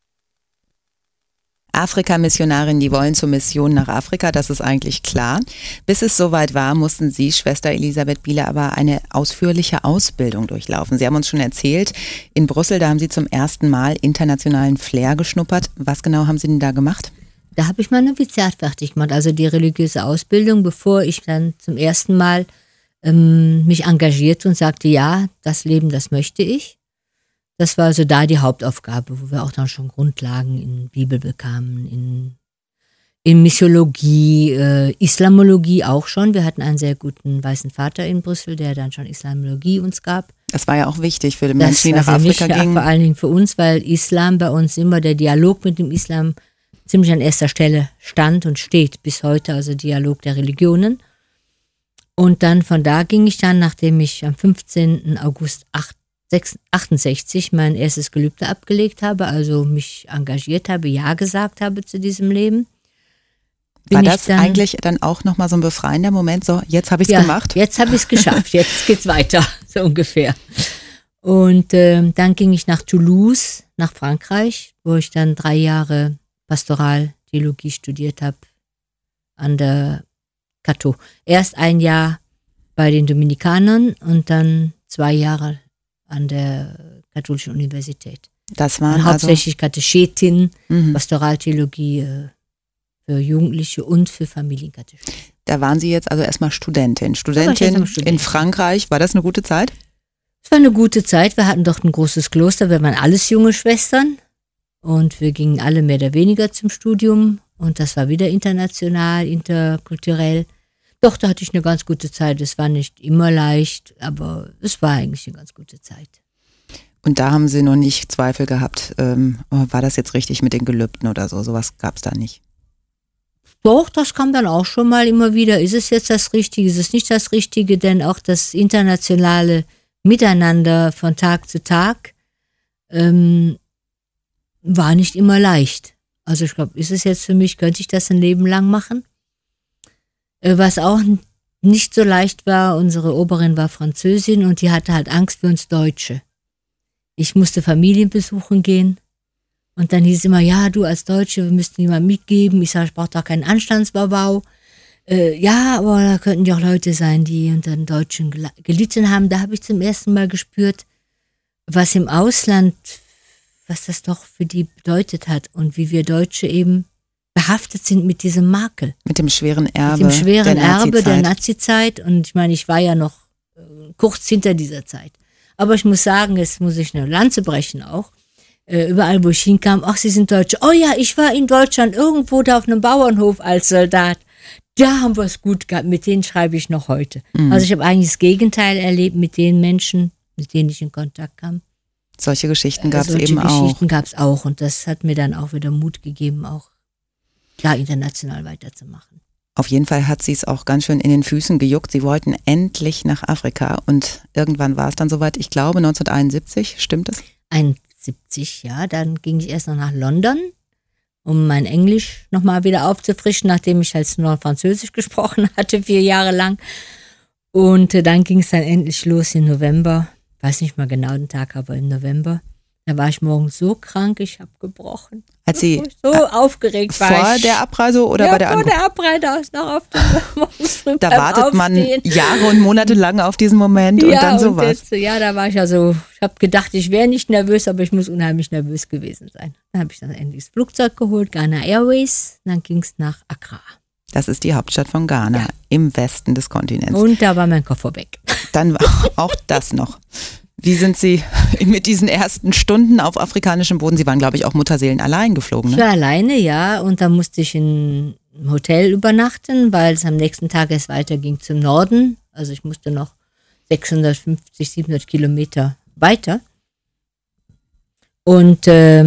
Afrika-Missionarin, die wollen zur Mission nach Afrika, das ist eigentlich klar. Bis es soweit war, mussten Sie, Schwester Elisabeth Bieler, aber eine ausführliche Ausbildung durchlaufen. Sie haben uns schon erzählt, in Brüssel, da haben Sie zum ersten Mal internationalen Flair geschnuppert. Was genau haben Sie denn da gemacht? Da habe ich mein Noviziat fertig gemacht, also die religiöse Ausbildung, bevor ich dann zum ersten Mal mich engagierte und sagte, ja, das Leben, das möchte ich. Das war also da die Hauptaufgabe, wo wir auch dann schon Grundlagen in Bibel bekamen, in Missiologie, Islamologie auch schon. Wir hatten einen sehr guten weißen Vater in Brüssel, der dann schon Islamologie uns gab. Das war ja auch wichtig für die Menschen, die nach Afrika gingen. Vor allen Dingen für uns, weil Islam bei uns immer, der Dialog mit dem Islam ziemlich an erster Stelle stand und steht bis heute, also Dialog der Religionen. Und dann von da ging ich dann, nachdem ich am 15. August 68 mein erstes Gelübde abgelegt habe, also mich engagiert habe, ja gesagt habe zu diesem Leben. War das eigentlich dann auch nochmal so ein befreiender Moment, so jetzt habe ich es gemacht? Jetzt habe ich es geschafft, jetzt geht's weiter, so ungefähr. Und dann ging ich nach Toulouse, nach Frankreich, wo ich dann 3 Jahre Pastoraltheologie studiert habe an der Cateau. Erst 1 Jahr bei den Dominikanern und dann 2 Jahre an der Katholischen Universität. Das waren hauptsächlich Katechetin, Pastoraltheologie für Jugendliche und für Familienkatechesen. Da waren Sie jetzt also erstmal Studentin in Frankreich. War das eine gute Zeit? Es war eine gute Zeit. Wir hatten dort ein großes Kloster. Wir waren alles junge Schwestern und wir gingen alle mehr oder weniger zum Studium und das war wieder international, interkulturell. Doch, da hatte ich eine ganz gute Zeit. Es war nicht immer leicht, aber es war eigentlich eine ganz gute Zeit. Und da haben Sie noch nicht Zweifel gehabt, war das jetzt richtig mit den Gelübden oder so? Sowas gab es da nicht? Doch, das kam dann auch schon mal immer wieder. Ist es jetzt das Richtige, ist es nicht das Richtige? Denn auch das internationale Miteinander von Tag zu Tag war nicht immer leicht. Also ich glaube, ist es jetzt für mich, könnte ich das ein Leben lang machen? Was auch nicht so leicht war, unsere Oberin war Französin und die hatte halt Angst für uns Deutsche. Ich musste Familien besuchen gehen und dann hieß es immer, ja, du als Deutsche, wir müssten jemanden mitgeben. Ich sage, ich brauche doch keinen Anstandsbau. Ja, aber da könnten ja auch Leute sein, die unter den Deutschen gelitten haben. Da habe ich zum ersten Mal gespürt, was im Ausland, was das doch für die bedeutet hat und wie wir Deutsche eben behaftet sind mit diesem Makel. Mit dem schweren Erbe. Mit dem schweren Erbe der Nazizeit. Und ich meine, ich war ja noch kurz hinter dieser Zeit. Aber ich muss sagen, jetzt muss ich eine Lanze brechen auch. Überall, wo ich hinkam, ach, Sie sind Deutsche. Oh ja, ich war in Deutschland irgendwo da auf einem Bauernhof als Soldat. Da haben wir es gut gehabt. Mit denen schreibe ich noch heute. Also ich habe eigentlich das Gegenteil erlebt mit den Menschen, mit denen ich in Kontakt kam. Solche Geschichten gab es eben auch. Solche Geschichten gab es auch. Und das hat mir dann auch wieder Mut gegeben, auch da international weiterzumachen. Auf jeden Fall hat sie es auch ganz schön in den Füßen gejuckt. Sie wollten endlich nach Afrika und irgendwann war es dann soweit, ich glaube 1971, stimmt das? 71, ja. Dann ging ich erst noch nach London, um mein Englisch nochmal wieder aufzufrischen, nachdem ich halt nur Französisch gesprochen hatte, 4 Jahre lang. Und dann ging es dann endlich los im November. Weiß nicht mal genau den Tag, aber im November. Da war ich morgens so krank, ich habe gebrochen. Als Sie so aufgeregt war vor der Abreise oder bei der Ankunft? Ankunft? Vor der Abreise noch auf den morgens früh Da beim wartet man Aufstehen. Jahre und Monate lang auf diesen Moment und dann sowas. Da war ich also, ich habe gedacht, ich wäre nicht nervös, aber ich muss unheimlich nervös gewesen sein. Dann habe ich dann endlich das Flugzeug geholt, Ghana Airways, dann ging es nach Accra. Das ist die Hauptstadt von Ghana, im Westen des Kontinents. Und da war mein Koffer weg. Dann auch das noch. Wie sind Sie mit diesen ersten Stunden auf afrikanischem Boden? Sie waren, glaube ich, auch Mutterseelen allein geflogen, ne? Ich war alleine, ja, und da musste ich in einem Hotel übernachten, weil es am nächsten Tag erst weiterging zum Norden. Also ich musste noch 650, 700 Kilometer weiter. Und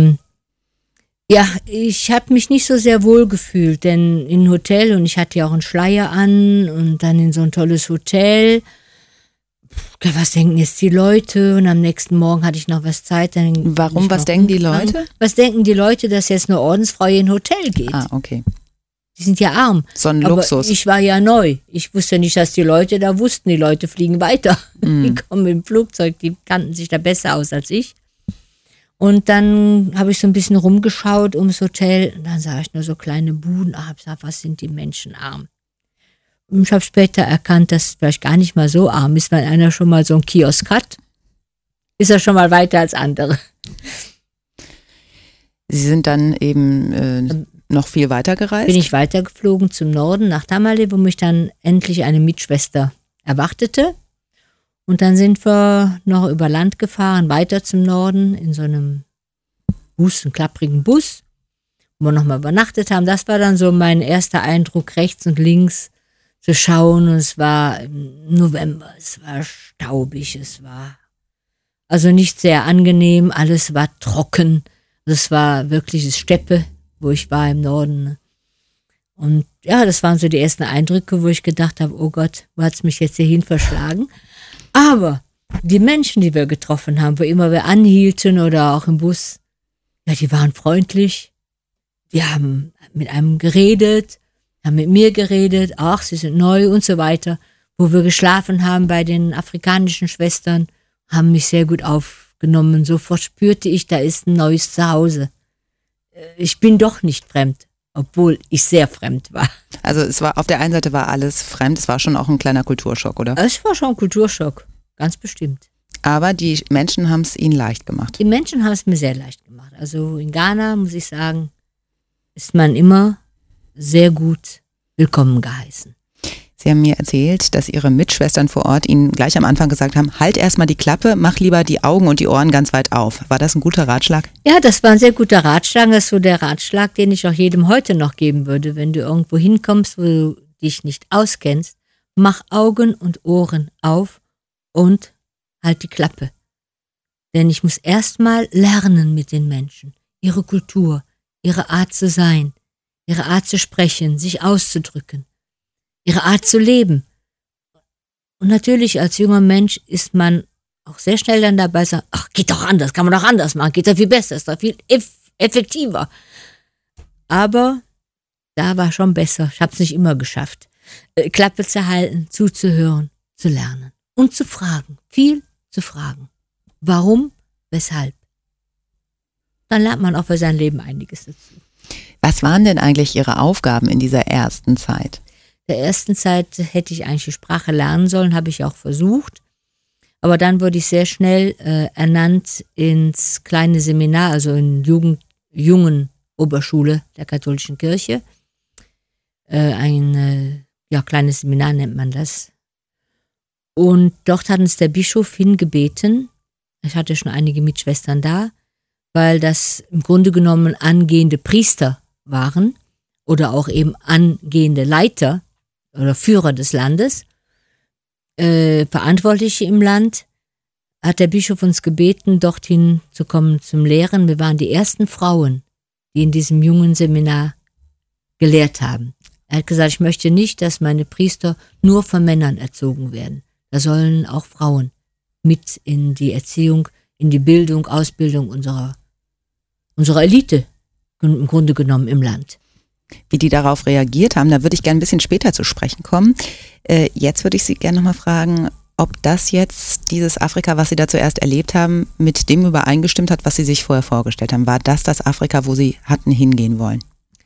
ich habe mich nicht so sehr wohl gefühlt, denn in ein Hotel, und ich hatte ja auch einen Schleier an und dann in so ein tolles Hotel. Was denken jetzt die Leute? Und am nächsten Morgen hatte ich noch was Zeit. Warum? Was denken die Leute? Was denken die Leute, dass jetzt eine Ordensfrau in ein Hotel geht? Ah, okay. Die sind ja arm. So ein aber Luxus. Ich war ja neu. Ich wusste nicht, dass die Leute da wussten. Die Leute fliegen weiter. Die kommen im Flugzeug, die kannten sich da besser aus als ich. Und dann habe ich so ein bisschen rumgeschaut ums Hotel. Und dann sah ich nur so kleine Buden. Ich habe gesagt, was sind die Menschen arm? Und ich habe später erkannt, dass es vielleicht gar nicht mal so arm ist, wenn einer schon mal so einen Kiosk hat, ist er schon mal weiter als andere. Sie sind dann eben noch viel weiter gereist? Bin ich weitergeflogen zum Norden nach Tamale, wo mich dann endlich eine Mitschwester erwartete. Und dann sind wir noch über Land gefahren, weiter zum Norden in so einem Bus, einem klapprigen Bus, wo wir nochmal übernachtet haben. Das war dann so mein erster Eindruck, rechts und links zu schauen. Und es war im November, es war staubig, es war also nicht sehr angenehm, alles war trocken. Es war wirklich Steppe, wo ich war im Norden. Und ja, das waren so die ersten Eindrücke, wo ich gedacht habe, oh Gott, wo hat es mich jetzt hierhin verschlagen? Aber die Menschen, die wir getroffen haben, wo immer wir anhielten oder auch im Bus, ja, die waren freundlich, die haben mit einem geredet, haben mit mir geredet, ach, sie sind neu und so weiter. Wo wir geschlafen haben bei den afrikanischen Schwestern, haben mich sehr gut aufgenommen. Sofort spürte ich, da ist ein neues Zuhause. Ich bin doch nicht fremd, obwohl ich sehr fremd war. Also es war auf der einen Seite war alles fremd, es war schon auch ein kleiner Kulturschock, oder? Es war schon ein Kulturschock, ganz bestimmt. Aber die Menschen haben es ihnen leicht gemacht. Die Menschen haben es mir sehr leicht gemacht. Also in Ghana, muss ich sagen, ist man immer sehr gut willkommen geheißen. Sie haben mir erzählt, dass Ihre Mitschwestern vor Ort Ihnen gleich am Anfang gesagt haben, halt erstmal die Klappe, mach lieber die Augen und die Ohren ganz weit auf. War das ein guter Ratschlag? Ja, das war ein sehr guter Ratschlag. Das ist so der Ratschlag, den ich auch jedem heute noch geben würde. Wenn du irgendwo hinkommst, wo du dich nicht auskennst, mach Augen und Ohren auf und halt die Klappe. Denn ich muss erstmal lernen mit den Menschen. Ihre Kultur, ihre Art zu sein, ihre Art zu sprechen, sich auszudrücken. Ihre Art zu leben. Und natürlich als junger Mensch ist man auch sehr schnell dann dabei, sagt, ach, geht doch anders, kann man doch anders machen, geht doch viel besser, ist doch viel effektiver. Aber da war schon besser, ich habe es nicht immer geschafft. Klappe zu halten, zuzuhören, zu lernen und zu fragen, viel zu fragen. Warum, weshalb? Dann lernt man auch für sein Leben einiges dazu. Was waren denn eigentlich Ihre Aufgaben in dieser ersten Zeit? Der ersten Zeit hätte ich eigentlich die Sprache lernen sollen, habe ich auch versucht. Aber dann wurde ich sehr schnell ernannt ins kleine Seminar, also in jungen Oberschule der katholischen Kirche. Ein kleines Seminar nennt man das. Und dort hat uns der Bischof hingebeten, ich hatte schon einige Mitschwestern da, weil das im Grunde genommen angehende Priester waren oder auch eben angehende Leiter oder Führer des Landes, Verantwortliche im Land, hat der Bischof uns gebeten, dorthin zu kommen zum Lehren. Wir waren die ersten Frauen, die in diesem jungen Seminar gelehrt haben. Er hat gesagt, ich möchte nicht, dass meine Priester nur von Männern erzogen werden. Da sollen auch Frauen mit in die Erziehung, in die Bildung, Ausbildung unserer Elite im Grunde genommen im Land. Wie die darauf reagiert haben, da würde ich gerne ein bisschen später zu sprechen kommen. Jetzt würde ich Sie gerne nochmal fragen, ob das jetzt, dieses Afrika, was Sie da zuerst erlebt haben, mit dem übereingestimmt hat, was Sie sich vorher vorgestellt haben. War das Afrika, wo Sie hatten hingehen wollen?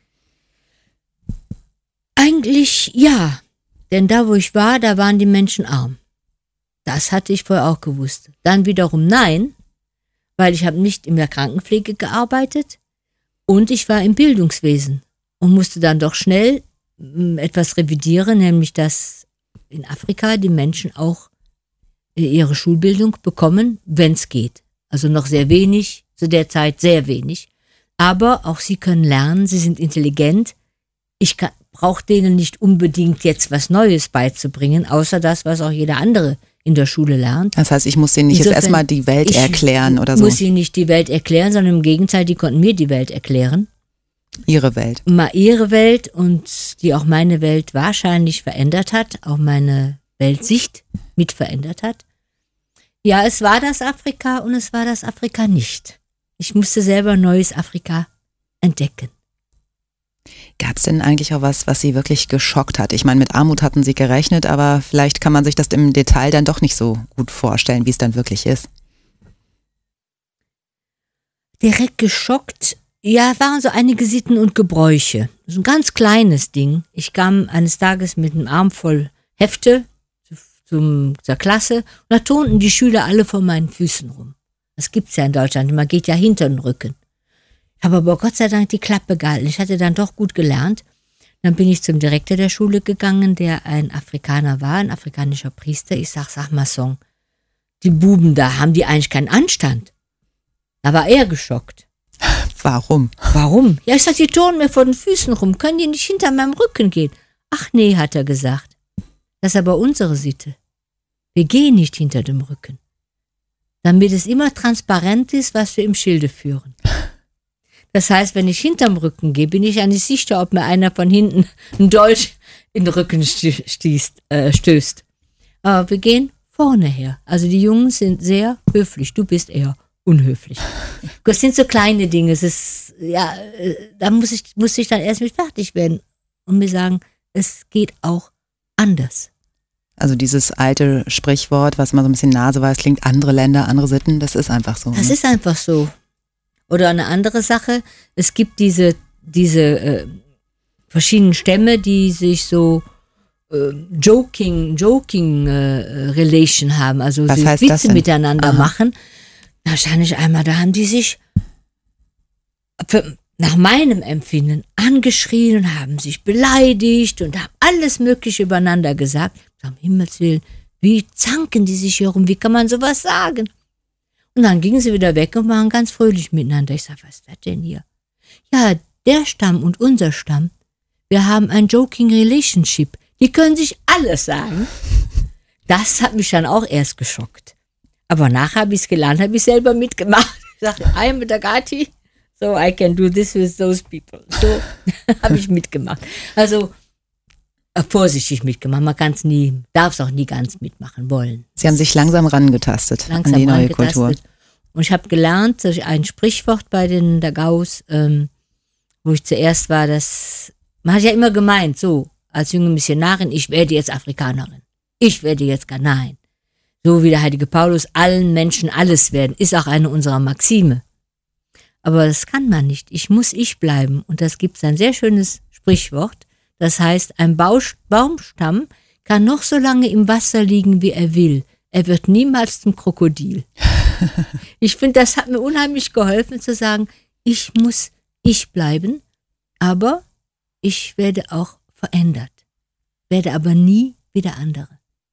Eigentlich ja, denn da, wo ich war, da waren die Menschen arm. Das hatte ich vorher auch gewusst. Dann wiederum nein, weil ich habe nicht in der Krankenpflege gearbeitet und ich war im Bildungswesen und musste dann doch schnell etwas revidieren, nämlich dass in Afrika die Menschen auch ihre Schulbildung bekommen, wenn es geht. Also noch sehr wenig, zu der Zeit sehr wenig. Aber auch sie können lernen, sie sind intelligent. Ich brauche denen nicht unbedingt jetzt was Neues beizubringen, außer das, was auch jeder andere in der Schule lernt. Das heißt, ich muss denen nicht jetzt erstmal die Welt erklären oder so? Ich muss ihnen nicht die Welt erklären, sondern im Gegenteil, die konnten mir die Welt erklären. Ihre Welt? Ihre Welt und die auch meine Welt wahrscheinlich verändert hat, auch meine Weltsicht mit verändert hat. Ja, es war das Afrika und es war das Afrika nicht. Ich musste selber ein neues Afrika entdecken. Gab es denn eigentlich auch was Sie wirklich geschockt hat? Ich meine, mit Armut hatten Sie gerechnet, aber vielleicht kann man sich das im Detail dann doch nicht so gut vorstellen, wie es dann wirklich ist. Direkt geschockt, ja, waren so einige Sitten und Gebräuche. So ein ganz kleines Ding. Ich kam eines Tages mit einem Arm voll Hefte zur Klasse und da turnten die Schüler alle vor meinen Füßen rum. Das gibt's ja in Deutschland, man geht ja hinter den Rücken. Ich habe aber Gott sei Dank die Klappe gehalten. Ich hatte dann doch gut gelernt. Dann bin ich zum Direktor der Schule gegangen, der ein Afrikaner war, ein afrikanischer Priester. Ich sag mal Song, die Buben da, haben die eigentlich keinen Anstand? Da war er geschockt. Warum? Ja, ich sag, die turnen mir vor den Füßen rum, können die nicht hinter meinem Rücken gehen? Ach nee, hat er gesagt. Das ist aber unsere Sitte. Wir gehen nicht hinter dem Rücken. Damit es immer transparent ist, was wir im Schilde führen. Das heißt, wenn ich hinterm Rücken gehe, bin ich ja nicht sicher, ob mir einer von hinten einen Dolch in den Rücken stößt. Aber wir gehen vorne her. Also die Jungen sind sehr höflich. Du bist eher unhöflich. Das sind so kleine Dinge. Es ist, ja, da muss ich dann erst mit fertig werden und mir sagen, es geht auch anders. Also dieses alte Sprichwort, was man so ein bisschen naseweiß klingt, andere Länder, andere Sitten, das ist einfach so. Das ist einfach so. Oder eine andere Sache, es gibt diese verschiedenen Stämme, die sich so Joking Relation haben, also was sie heißt Witze miteinander machen. Wahrscheinlich einmal, da haben die sich nach meinem Empfinden angeschrien und haben sich beleidigt und haben alles Mögliche übereinander gesagt. Um Himmels Willen, wie zanken die sich hier rum, wie kann man sowas sagen? Und dann gingen sie wieder weg und waren ganz fröhlich miteinander. Ich sage, was ist das denn hier? Ja, der Stamm und unser Stamm, wir haben ein Joking Relationship. Die können sich alles sagen. Das hat mich dann auch erst geschockt. Aber nachher habe ich es gelernt, habe ich selber mitgemacht. Ich sage, I'm with Agati, so I can do this with those people. So habe ich mitgemacht. Also vorsichtig mitgemacht. Man kann es nie, darf es auch nie ganz mitmachen wollen. Sie haben sich langsam rangetastet an die neue Kultur. Und ich habe gelernt, ein Sprichwort bei den Dagaus, wo ich zuerst war, man hat ja immer gemeint, so als junge Missionarin, ich werde jetzt Afrikanerin. Ich werde jetzt nein. So wie der heilige Paulus, allen Menschen alles werden, ist auch eine unserer Maxime. Aber das kann man nicht. Ich muss ich bleiben. Und das gibt ein sehr schönes Sprichwort. Das heißt, ein Baumstamm kann noch so lange im Wasser liegen, wie er will. Er wird niemals zum Krokodil. Ich finde, das hat mir unheimlich geholfen zu sagen, ich muss ich bleiben, aber ich werde auch verändert. Werde aber nie wie der andere.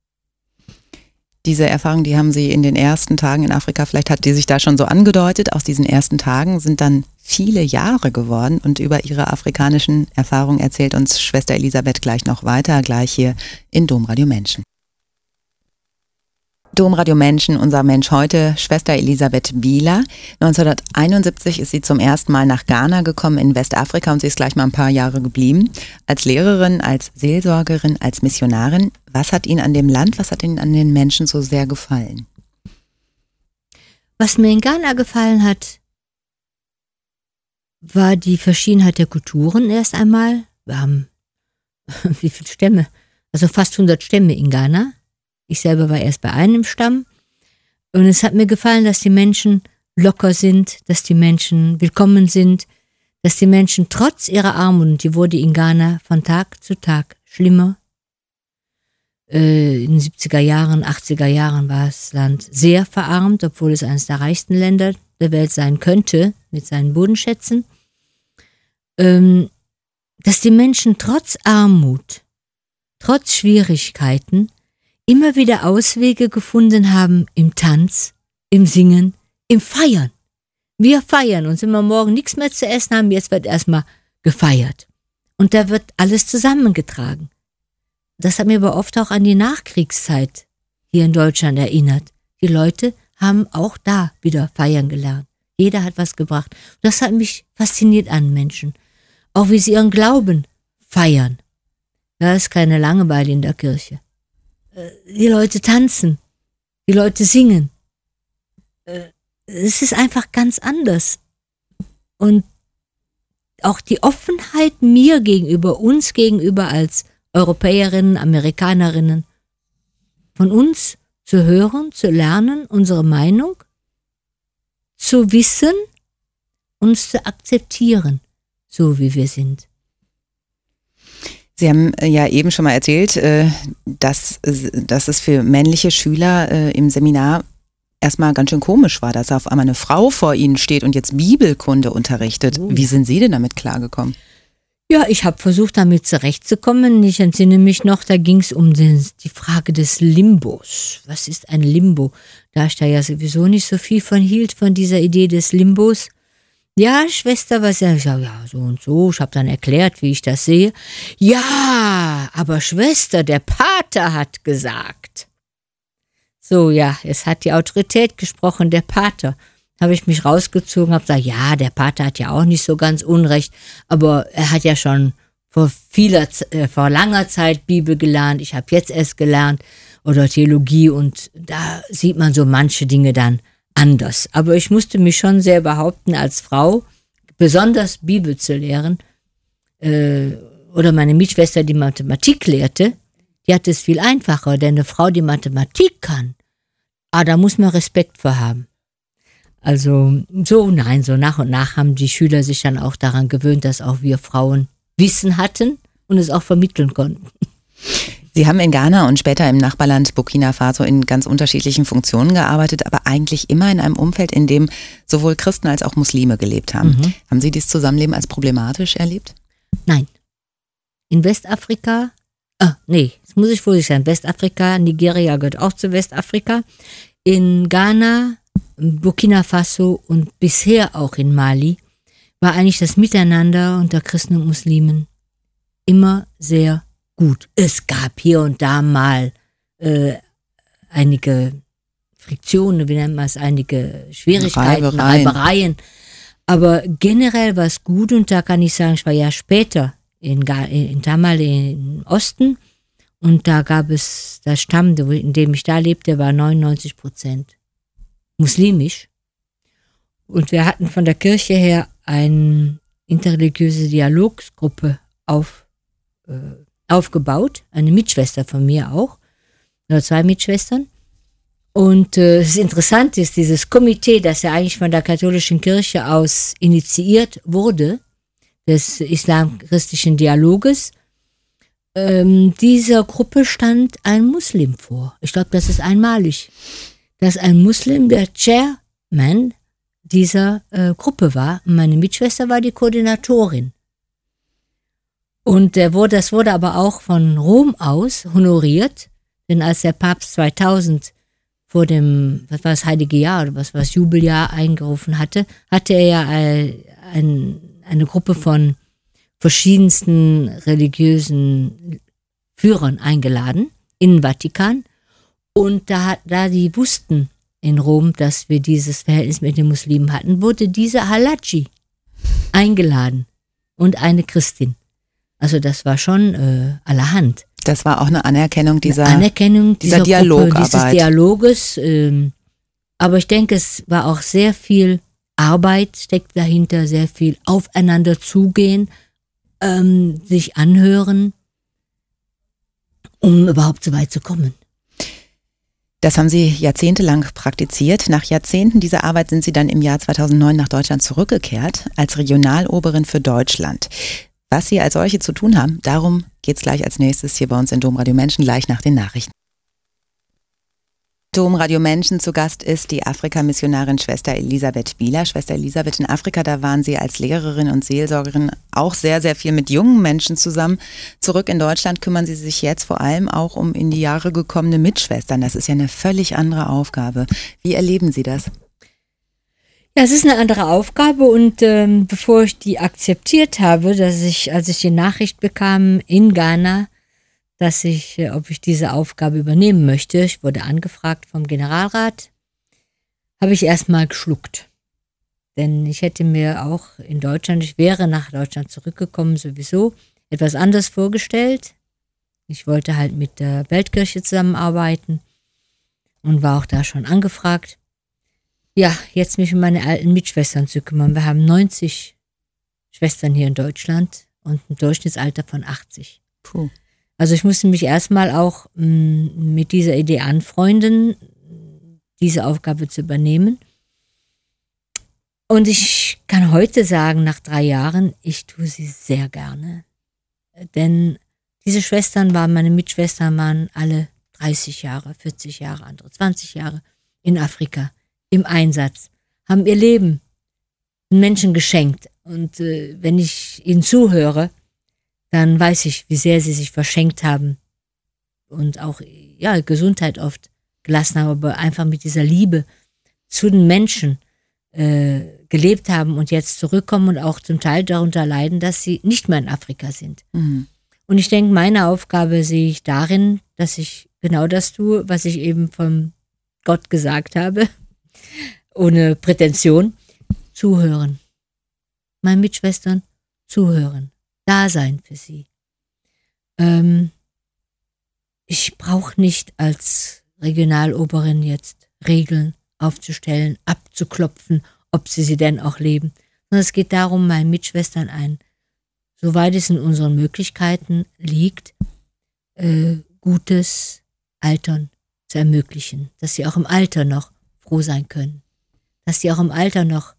Diese Erfahrung, die haben Sie in den ersten Tagen in Afrika, vielleicht hat die sich da schon so angedeutet, aus diesen ersten Tagen sind dann viele Jahre geworden und über Ihre afrikanischen Erfahrungen erzählt uns Schwester Elisabeth gleich noch weiter, gleich hier in Domradio Menschen. Domradio Menschen, unser Mensch heute, Schwester Elisabeth Bieler. 1971 ist sie zum ersten Mal nach Ghana gekommen in Westafrika und sie ist gleich mal ein paar Jahre geblieben. Als Lehrerin, als Seelsorgerin, als Missionarin. Was hat Ihnen an dem Land, was hat Ihnen an den Menschen so sehr gefallen? Was mir in Ghana gefallen hat, war die Verschiedenheit der Kulturen erst einmal. Wir haben, wie viele Stämme? Also fast 100 Stämme in Ghana. Ich selber war erst bei einem Stamm. Und es hat mir gefallen, dass die Menschen locker sind, dass die Menschen willkommen sind, dass die Menschen trotz ihrer Armut, und die wurde in Ghana von Tag zu Tag schlimmer. In den 70er Jahren, 80er Jahren war das Land sehr verarmt, obwohl es eines der reichsten Länder der Welt sein könnte, mit seinen Bodenschätzen. Dass die Menschen trotz Armut, trotz Schwierigkeiten immer wieder Auswege gefunden haben im Tanz, im Singen, im Feiern. Wir feiern uns, wenn wir morgen nichts mehr zu essen haben, jetzt wird erstmal gefeiert. Und da wird alles zusammengetragen. Das hat mir aber oft auch an die Nachkriegszeit hier in Deutschland erinnert. Die Leute haben auch da wieder feiern gelernt. Jeder hat was gebracht. Das hat mich fasziniert an Menschen. Auch wie sie ihren Glauben feiern. Da ist keine Langeweile in der Kirche. Die Leute tanzen, die Leute singen. Es ist einfach ganz anders. Und auch die Offenheit mir gegenüber, uns gegenüber als Europäerinnen, Amerikanerinnen, von uns zu hören, zu lernen, unsere Meinung zu wissen, uns zu akzeptieren, so wie wir sind. Sie haben ja eben schon mal erzählt, dass es für männliche Schüler im Seminar erstmal ganz schön komisch war, dass auf einmal eine Frau vor ihnen steht und jetzt Bibelkunde unterrichtet. Wie sind Sie denn damit klargekommen? Ja, ich habe versucht, damit zurechtzukommen. Ich entsinne mich noch, da ging es um die Frage des Limbos. Was ist ein Limbo? Da ich da ja sowieso nicht so viel von hielt, von dieser Idee des Limbos. Ja, Schwester, was ja, so und so. Ich habe dann erklärt, wie ich das sehe. Ja, aber Schwester, der Pater hat gesagt. So, ja, es hat die Autorität gesprochen, der Pater. Habe ich mich rausgezogen, habe gesagt, ja, der Pater hat ja auch nicht so ganz Unrecht, aber er hat ja schon vor langer Zeit Bibel gelernt. Ich habe jetzt erst gelernt oder Theologie und da sieht man so manche Dinge dann anders. Aber ich musste mich schon sehr behaupten als Frau, besonders Bibel zu lehren. Oder meine Mitschwester, die Mathematik lehrte, die hat es viel einfacher, denn eine Frau, die Mathematik kann, da muss man Respekt vor haben. Also so nach und nach haben die Schüler sich dann auch daran gewöhnt, dass auch wir Frauen Wissen hatten und es auch vermitteln konnten. Sie haben in Ghana und später im Nachbarland Burkina Faso in ganz unterschiedlichen Funktionen gearbeitet, aber eigentlich immer in einem Umfeld, in dem sowohl Christen als auch Muslime gelebt haben. Mhm. Haben Sie dieses Zusammenleben als problematisch erlebt? Nein. In Westafrika, das muss ich vorsichtig sein, Westafrika, Nigeria gehört auch zu Westafrika. In Ghana, Burkina Faso und bisher auch in Mali war eigentlich das Miteinander unter Christen und Muslimen immer sehr gut. Es gab hier und da mal einige Friktionen, wie nennt man es, einige Schwierigkeiten, Reibereien. Aber generell war es gut und da kann ich sagen, ich war ja später in Tamale im Osten und da gab es das Stamm, in dem ich da lebte, war 99% muslimisch. Und wir hatten von der Kirche her eine interreligiöse Dialogsgruppe aufgebaut. Eine Mitschwester von mir auch. Oder 2 Mitschwestern. Und das Interessante ist, dieses Komitee, das ja eigentlich von der katholischen Kirche aus initiiert wurde, des islam-christlichen Dialoges, dieser Gruppe stand ein Muslim vor. Ich glaube, das ist einmalig. Dass ein Muslim der Chairman dieser Gruppe war. Meine Mitschwester war die Koordinatorin. Und das wurde aber auch von Rom aus honoriert, denn als der Papst 2000 vor dem, was war das Heilige Jahr oder was war das Jubeljahr eingerufen hatte er ja eine Gruppe von verschiedensten religiösen Führern eingeladen in den Vatikan. Und da die wussten in Rom, dass wir dieses Verhältnis mit den Muslimen hatten, wurde dieser Halaji eingeladen und eine Christin. Also das war schon allerhand. Das war auch eine Anerkennung dieser Dialogarbeit. Gruppe, dieses Dialoges. Aber ich denke, es war auch sehr viel Arbeit, steckt dahinter, sehr viel aufeinander zugehen, sich anhören, um überhaupt so weit zu kommen. Das haben Sie jahrzehntelang praktiziert. Nach Jahrzehnten dieser Arbeit sind Sie dann im Jahr 2009 nach Deutschland zurückgekehrt, als Regionaloberin für Deutschland. Was Sie als solche zu tun haben, darum geht's gleich als nächstes hier bei uns in Domradio Menschen, gleich nach den Nachrichten. Domradio Menschen, zu Gast ist die Afrika-Missionarin Schwester Elisabeth Bieler. Schwester Elisabeth, in Afrika, da waren Sie als Lehrerin und Seelsorgerin auch sehr, sehr viel mit jungen Menschen zusammen. Zurück in Deutschland kümmern Sie sich jetzt vor allem auch um in die Jahre gekommene Mitschwestern. Das ist ja eine völlig andere Aufgabe. Wie erleben Sie das? Ja, es ist eine andere Aufgabe und bevor ich die akzeptiert habe, als ich die Nachricht bekam in Ghana, ob ich diese Aufgabe übernehmen möchte, ich wurde angefragt vom Generalrat, habe ich erstmal geschluckt. Denn ich hätte mir auch ich wäre nach Deutschland zurückgekommen sowieso, etwas anders vorgestellt. Ich wollte halt mit der Weltkirche zusammenarbeiten und war auch da schon angefragt. Ja, jetzt mich um meine alten Mitschwestern zu kümmern. Wir haben 90 Schwestern hier in Deutschland und ein Durchschnittsalter von 80. Puh. Also ich musste mich erstmal auch mit dieser Idee anfreunden, diese Aufgabe zu übernehmen. Und ich kann heute sagen, nach 3 Jahren, ich tue sie sehr gerne. Denn diese meine Mitschwestern waren alle 30 Jahre, 40 Jahre, andere 20 Jahre in Afrika im Einsatz, haben ihr Leben den Menschen geschenkt. Und wenn ich ihnen zuhöre, dann weiß ich, wie sehr sie sich verschenkt haben und auch Gesundheit oft gelassen haben, aber einfach mit dieser Liebe zu den Menschen gelebt haben und jetzt zurückkommen und auch zum Teil darunter leiden, dass sie nicht mehr in Afrika sind. Mhm. Und ich denke, meine Aufgabe sehe ich darin, dass ich genau das tue, was ich eben von Gott gesagt habe, ohne Prätension, zuhören. Meinen Mitschwestern zuhören. Da sein für sie. Ich brauche nicht als Regionaloberin jetzt Regeln aufzustellen, abzuklopfen, ob sie denn auch leben. Sondern es geht darum, meinen Mitschwestern soweit es in unseren Möglichkeiten liegt, gutes Altern zu ermöglichen. Dass sie auch im Alter noch froh sein können. Dass sie auch im Alter noch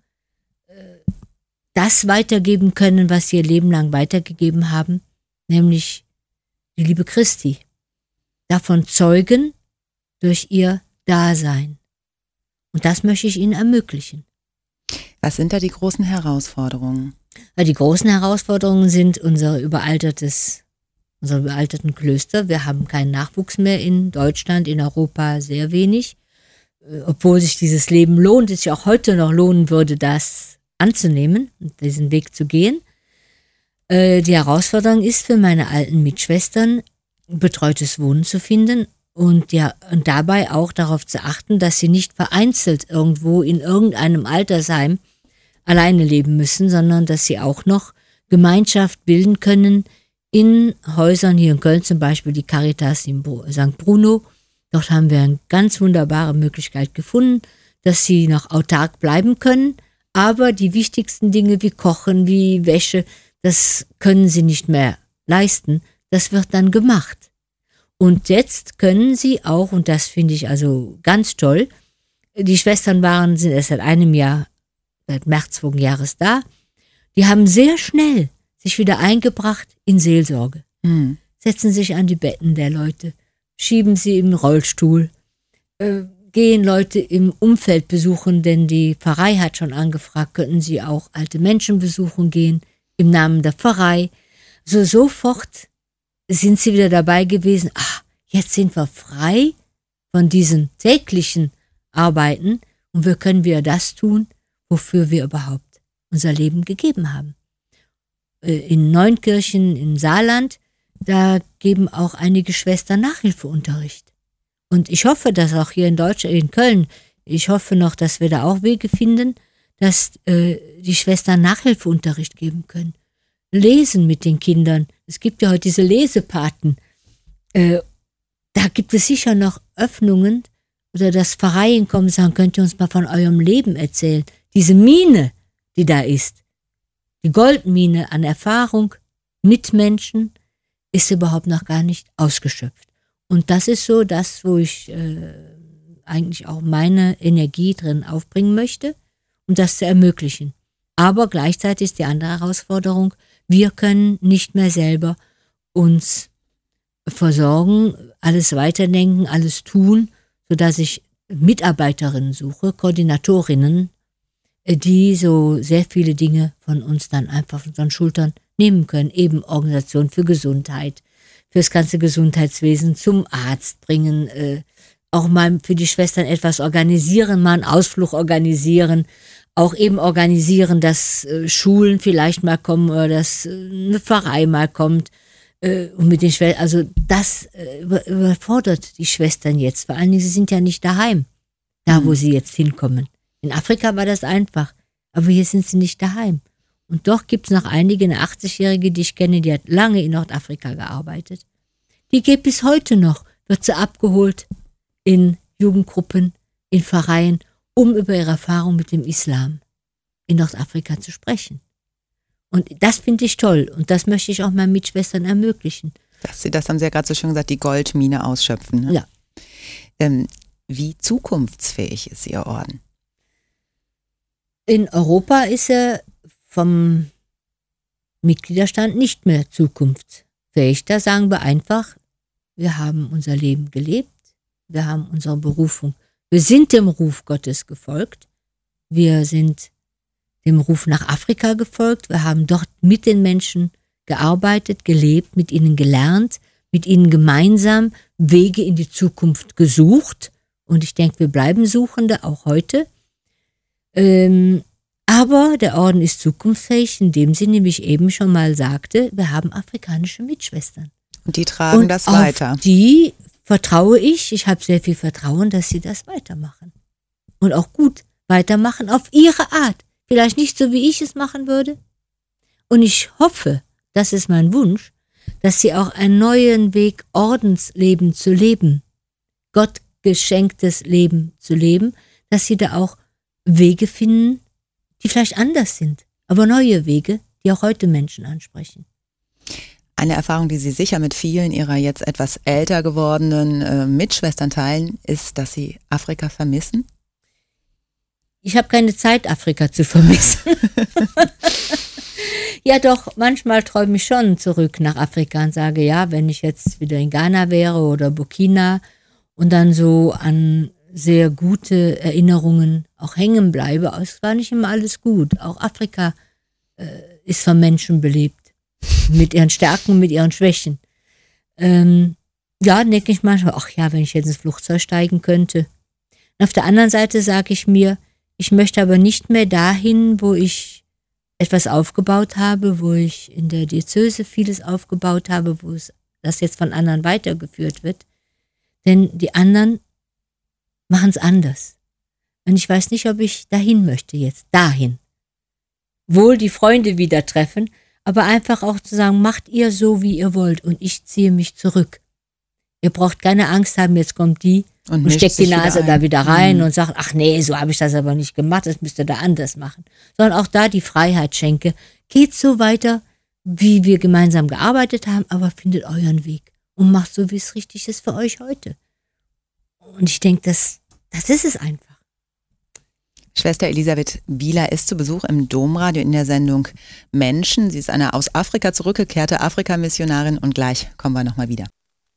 das weitergeben können, was sie ihr Leben lang weitergegeben haben, nämlich die Liebe Christi. Davon zeugen durch ihr Dasein. Und das möchte ich ihnen ermöglichen. Was sind da die großen Herausforderungen? Die großen Herausforderungen sind unsere überalterten Klöster. Wir haben keinen Nachwuchs mehr in Deutschland, in Europa sehr wenig. Obwohl sich dieses Leben lohnt, es ja auch heute noch lohnen würde, das anzunehmen und diesen Weg zu gehen. Die Herausforderung ist für meine alten Mitschwestern, betreutes Wohnen zu finden und dabei auch darauf zu achten, dass sie nicht vereinzelt irgendwo in irgendeinem Altersheim alleine leben müssen, sondern dass sie auch noch Gemeinschaft bilden können in Häusern, hier in Köln zum Beispiel die Caritas in St. Bruno. Dort haben wir eine ganz wunderbare Möglichkeit gefunden, dass sie noch autark bleiben können, aber die wichtigsten Dinge wie Kochen, wie Wäsche, das können sie nicht mehr leisten. Das wird dann gemacht. Und jetzt können sie auch, und das finde ich also ganz toll, die Schwestern sind erst seit einem Jahr, seit März vorigen Jahres da, die haben sehr schnell sich wieder eingebracht in Seelsorge. Setzen sich an die Betten der Leute, schieben sie im Rollstuhl, gehen Leute im Umfeld besuchen, denn die Pfarrei hat schon angefragt, könnten sie auch alte Menschen besuchen gehen, im Namen der Pfarrei. Sofort sind sie wieder dabei gewesen, jetzt sind wir frei von diesen täglichen Arbeiten und wir können wieder das tun, wofür wir überhaupt unser Leben gegeben haben. In Neunkirchen im Saarland, da geben auch einige Schwestern Nachhilfeunterricht. Und ich hoffe, dass auch hier in Deutschland, in Köln, ich hoffe noch, dass wir da auch Wege finden, dass die Schwestern Nachhilfeunterricht geben können. Lesen mit den Kindern. Es gibt ja heute diese Lesepaten. Da gibt es sicher noch Öffnungen, oder das Pfarreien kommen und sagen, könnt ihr uns mal von eurem Leben erzählen? Diese Mine, die da ist, die Goldmine an Erfahrung mit Menschen, ist überhaupt noch gar nicht ausgeschöpft. Und das ist so das, wo ich eigentlich auch meine Energie drin aufbringen möchte, um das zu ermöglichen. Aber gleichzeitig ist die andere Herausforderung, wir können nicht mehr selber uns versorgen, alles weiterdenken, alles tun, sodass ich Mitarbeiterinnen suche, Koordinatorinnen, die so sehr viele Dinge von uns dann einfach von unseren Schultern nehmen können. Eben Organisation für Gesundheit, für das ganze Gesundheitswesen, zum Arzt bringen, auch mal für die Schwestern etwas organisieren, mal einen Ausflug organisieren, auch eben organisieren, dass Schulen vielleicht mal kommen oder dass eine Pfarrei mal kommt. Und mit den Schwestern, also das überfordert die Schwestern jetzt. Vor allen Dingen, sie sind ja nicht daheim, da wo sie jetzt hinkommen. In Afrika war das einfach, aber hier sind sie nicht daheim. Und doch gibt es noch einige, eine 80-Jährige, die ich kenne, die hat lange in Nordafrika gearbeitet. Die geht bis heute noch, wird sie abgeholt in Jugendgruppen, in Pfarreien, um über ihre Erfahrung mit dem Islam in Nordafrika zu sprechen. Und das finde ich toll und das möchte ich auch meinen Mitschwestern ermöglichen. Das haben Sie ja gerade so schön gesagt, die Goldmine ausschöpfen. Ne? Ja. Wie zukunftsfähig ist Ihr Orden? In Europa ist er vom Mitgliederstand nicht mehr zukunftsfähig. Da sagen wir einfach, wir haben unser Leben gelebt, wir haben unsere Berufung, wir sind dem Ruf Gottes gefolgt, wir sind dem Ruf nach Afrika gefolgt. Wir haben dort mit den Menschen gearbeitet, gelebt, mit ihnen gelernt, mit ihnen gemeinsam Wege in die Zukunft gesucht. Und ich denke, wir bleiben Suchende, auch heute. Aber der Orden ist zukunftsfähig, in dem Sinne, wie ich eben schon mal sagte, wir haben afrikanische Mitschwestern. Und die tragen das weiter. Auf die vertraue ich. Ich habe sehr viel Vertrauen, dass sie das weitermachen. Und auch gut weitermachen auf ihre Art. Vielleicht nicht so, wie ich es machen würde. Und ich hoffe, das ist mein Wunsch, dass sie auch einen neuen Weg, Ordensleben zu leben, Gott geschenktes Leben zu leben, dass sie da auch Wege finden, die vielleicht anders sind, aber neue Wege, die auch heute Menschen ansprechen. Eine Erfahrung, die Sie sicher mit vielen Ihrer jetzt etwas älter gewordenen Mitschwestern teilen, ist, dass Sie Afrika vermissen? Ich habe keine Zeit, Afrika zu vermissen. Ja doch, manchmal träume ich schon zurück nach Afrika und sage, ja, wenn ich jetzt wieder in Ghana wäre oder Burkina und dann so an sehr gute Erinnerungen auch hängen bleibe. Es war nicht immer alles gut. Auch Afrika ist von Menschen belebt. Mit ihren Stärken, mit ihren Schwächen. Ja, denke ich manchmal, ach ja, wenn ich jetzt ins Flugzeug steigen könnte. Und auf der anderen Seite sage ich mir, ich möchte aber nicht mehr dahin, wo ich etwas aufgebaut habe, wo ich in der Diözese vieles aufgebaut habe, wo das jetzt von anderen weitergeführt wird. Denn die anderen machen es anders. Und ich weiß nicht, ob ich dahin möchte jetzt, dahin. Wohl die Freunde wieder treffen, aber einfach auch zu sagen, macht ihr so, wie ihr wollt und ich ziehe mich zurück. Ihr braucht keine Angst haben, jetzt kommt die und steckt die Nase da wieder rein und sagt, ach nee, so habe ich das aber nicht gemacht, das müsst ihr da anders machen. Sondern auch da die Freiheit schenke. Geht so weiter, wie wir gemeinsam gearbeitet haben, aber findet euren Weg und macht so, wie es richtig ist für euch heute. Und ich denke, das ist es einfach. Schwester Elisabeth Bieler ist zu Besuch im Domradio in der Sendung Menschen. Sie ist eine aus Afrika zurückgekehrte Afrika-Missionarin und gleich kommen wir nochmal wieder.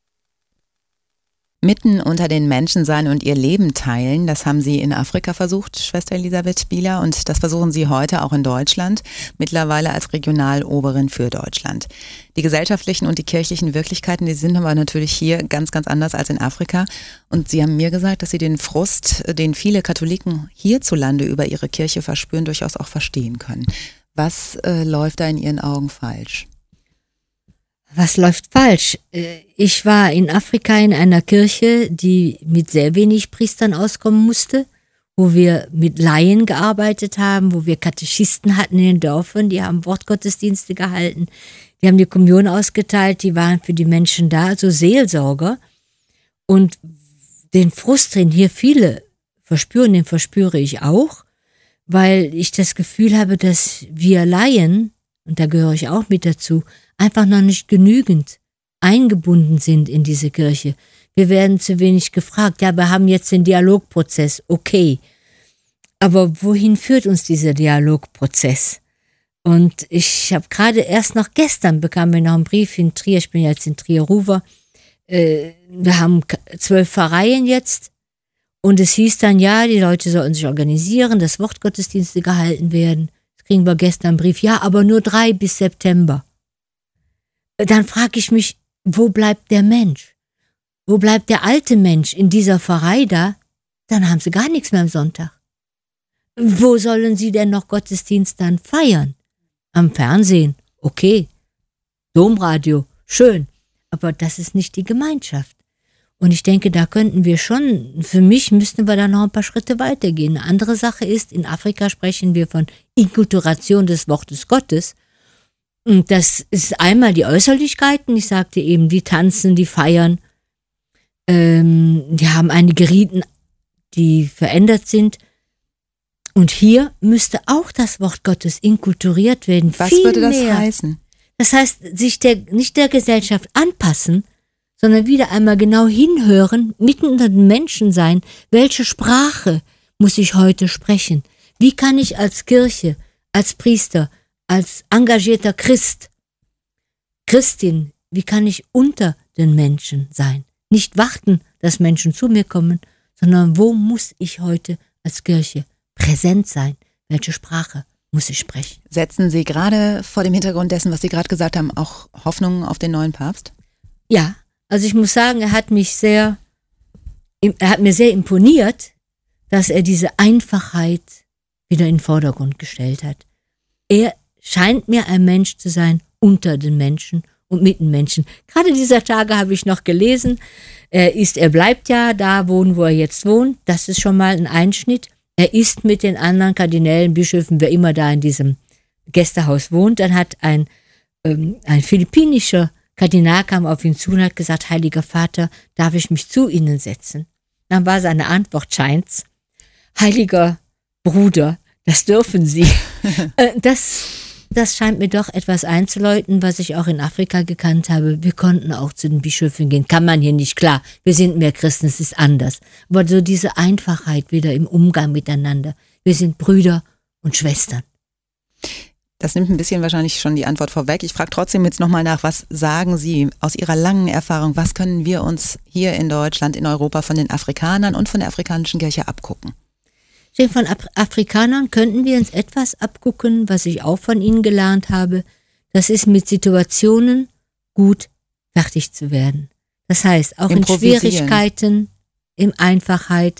Mitten unter den Menschen sein und ihr Leben teilen, das haben Sie in Afrika versucht, Schwester Elisabeth Bieler, und das versuchen Sie heute auch in Deutschland, mittlerweile als Regionaloberin für Deutschland. Die gesellschaftlichen und die kirchlichen Wirklichkeiten, die sind aber natürlich hier ganz, ganz anders als in Afrika. Und Sie haben mir gesagt, dass Sie den Frust, den viele Katholiken hierzulande über ihre Kirche verspüren, durchaus auch verstehen können. Was läuft da in Ihren Augen falsch? Was läuft falsch? Ich war in Afrika in einer Kirche, die mit sehr wenig Priestern auskommen musste, wo wir mit Laien gearbeitet haben, wo wir Katechisten hatten in den Dörfern, die haben Wortgottesdienste gehalten, die haben die Kommunion ausgeteilt, die waren für die Menschen da, also Seelsorger. Und den Frust, den hier viele verspüren, den verspüre ich auch, weil ich das Gefühl habe, dass wir Laien, und da gehöre ich auch mit dazu, einfach noch nicht genügend eingebunden sind in diese Kirche. Wir werden zu wenig gefragt. Ja, wir haben jetzt den Dialogprozess, okay. Aber wohin führt uns dieser Dialogprozess? Und ich habe gerade erst noch gestern bekamen wir noch einen Brief in Trier, ich bin jetzt in Trier-Ruwer, wir haben 12 Pfarreien jetzt und es hieß dann, ja, die Leute sollten sich organisieren, dass Wortgottesdienste gehalten werden. Das kriegen wir gestern einen Brief, ja, aber nur 3 bis September. Dann frage ich mich, wo bleibt der Mensch? Wo bleibt der alte Mensch in dieser Pfarrei da? Dann haben sie gar nichts mehr am Sonntag. Wo sollen sie denn noch Gottesdienst dann feiern? Am Fernsehen, okay. Domradio, schön. Aber das ist nicht die Gemeinschaft. Und ich denke, da könnten wir schon, für mich müssten wir da noch ein paar Schritte weitergehen. Eine andere Sache ist, in Afrika sprechen wir von Inkulturation des Wortes Gottes. Und das ist einmal die Äußerlichkeiten, ich sagte eben, die tanzen, die feiern, die haben einige Riten, die verändert sind. Und hier müsste auch das Wort Gottes inkulturiert werden. Was würde das heißen? Das heißt, sich nicht der Gesellschaft anpassen, sondern wieder einmal genau hinhören, mitten unter den Menschen sein. Welche Sprache muss ich heute sprechen? Wie kann ich als Kirche, als Priester, als engagierter Christ, Christin, wie kann ich unter den Menschen sein? Nicht warten, dass Menschen zu mir kommen, sondern wo muss ich heute als Kirche präsent sein? Welche Sprache muss ich sprechen? Setzen Sie gerade vor dem Hintergrund dessen, was Sie gerade gesagt haben, auch Hoffnungen auf den neuen Papst? Ja, also ich muss sagen, er hat mir sehr imponiert, dass er diese Einfachheit wieder in den Vordergrund gestellt hat. Er scheint mir ein Mensch zu sein unter den Menschen und mit den Menschen. Gerade dieser Tage habe ich noch gelesen, er bleibt ja da wohnen, wo er jetzt wohnt. Das ist schon mal ein Einschnitt. Er ist mit den anderen Kardinälen, Bischöfen, wer immer da in diesem Gästehaus wohnt. Dann hat ein philippinischer Kardinal kam auf ihn zu und hat gesagt, Heiliger Vater, darf ich mich zu Ihnen setzen? Dann war seine Antwort, scheint's, Heiliger Bruder, das dürfen Sie. Das scheint mir doch etwas einzuläuten, was ich auch in Afrika gekannt habe. Wir konnten auch zu den Bischöfen gehen. Kann man hier nicht, klar. Wir sind mehr Christen, es ist anders. Aber so diese Einfachheit wieder im Umgang miteinander. Wir sind Brüder und Schwestern. Das nimmt ein bisschen wahrscheinlich schon die Antwort vorweg. Ich frage trotzdem jetzt nochmal nach, was sagen Sie aus Ihrer langen Erfahrung, was können wir uns hier in Deutschland, in Europa von den Afrikanern und von der afrikanischen Kirche abgucken? Ich denke, von Afrikanern könnten wir uns etwas abgucken, was ich auch von ihnen gelernt habe. Das ist mit Situationen gut fertig zu werden. Das heißt, auch in Schwierigkeiten, in Einfachheit,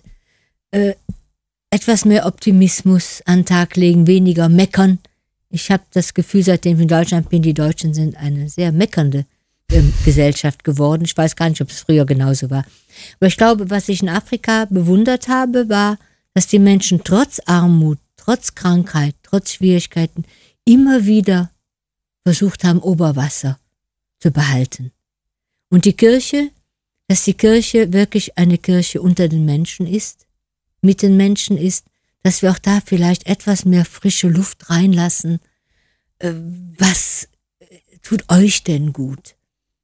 etwas mehr Optimismus an den Tag legen, weniger meckern. Ich habe das Gefühl, seitdem ich in Deutschland bin, die Deutschen sind eine sehr meckernde Gesellschaft geworden. Ich weiß gar nicht, ob es früher genauso war. Aber ich glaube, was ich in Afrika bewundert habe, war, dass die Menschen trotz Armut, trotz Krankheit, trotz Schwierigkeiten immer wieder versucht haben, Oberwasser zu behalten. Und die Kirche, dass die Kirche wirklich eine Kirche unter den Menschen ist, mit den Menschen ist, dass wir auch da vielleicht etwas mehr frische Luft reinlassen. Was tut euch denn gut?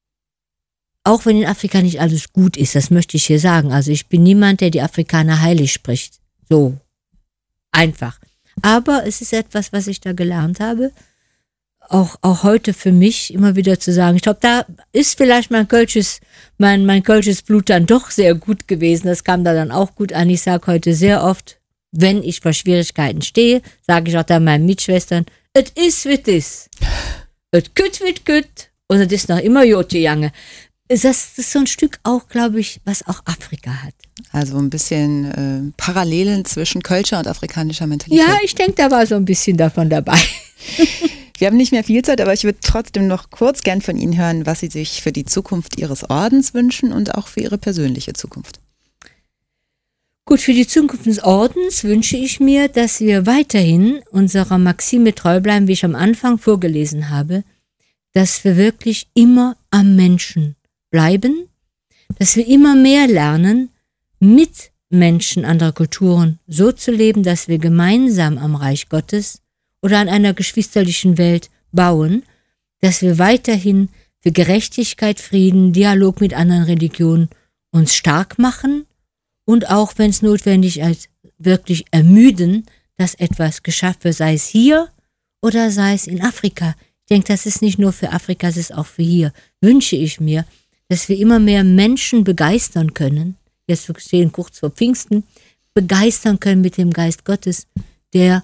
Auch wenn in Afrika nicht alles gut ist, das möchte ich hier sagen. Also ich bin niemand, der die Afrikaner heilig spricht. So einfach. Aber es ist etwas, was ich da gelernt habe, auch heute für mich immer wieder zu sagen, ich glaube, da ist vielleicht mein kölsches Blut dann doch sehr gut gewesen. Das kam da dann auch gut an. Ich sage heute sehr oft, wenn ich vor Schwierigkeiten stehe, sage ich auch dann meinen Mitschwestern, es ist wie es ist. Es kütt wird kütt und es ist noch immer Jote Jange. Das ist so ein Stück auch, glaube ich, was auch Afrika hat. Also ein bisschen Parallelen zwischen kölscher und afrikanischer Mentalität. Ja, ich denke, da war so ein bisschen davon dabei. Wir haben nicht mehr viel Zeit, aber ich würde trotzdem noch kurz gern von Ihnen hören, was Sie sich für die Zukunft Ihres Ordens wünschen und auch für Ihre persönliche Zukunft. Gut, für die Zukunft des Ordens wünsche ich mir, dass wir weiterhin unserer Maxime treu bleiben, wie ich am Anfang vorgelesen habe, dass wir wirklich immer am Menschen bleiben, dass wir immer mehr lernen, mit Menschen anderer Kulturen so zu leben, dass wir gemeinsam am Reich Gottes oder an einer geschwisterlichen Welt bauen, dass wir weiterhin für Gerechtigkeit, Frieden, Dialog mit anderen Religionen uns stark machen und auch, wenn es notwendig ist, wirklich ermüden, dass etwas geschafft wird, sei es hier oder sei es in Afrika. Ich denke, das ist nicht nur für Afrika, es ist auch für hier. Wünsche ich mir, dass wir immer mehr Menschen begeistern können, jetzt wir stehen kurz vor Pfingsten, begeistern können mit dem Geist Gottes, der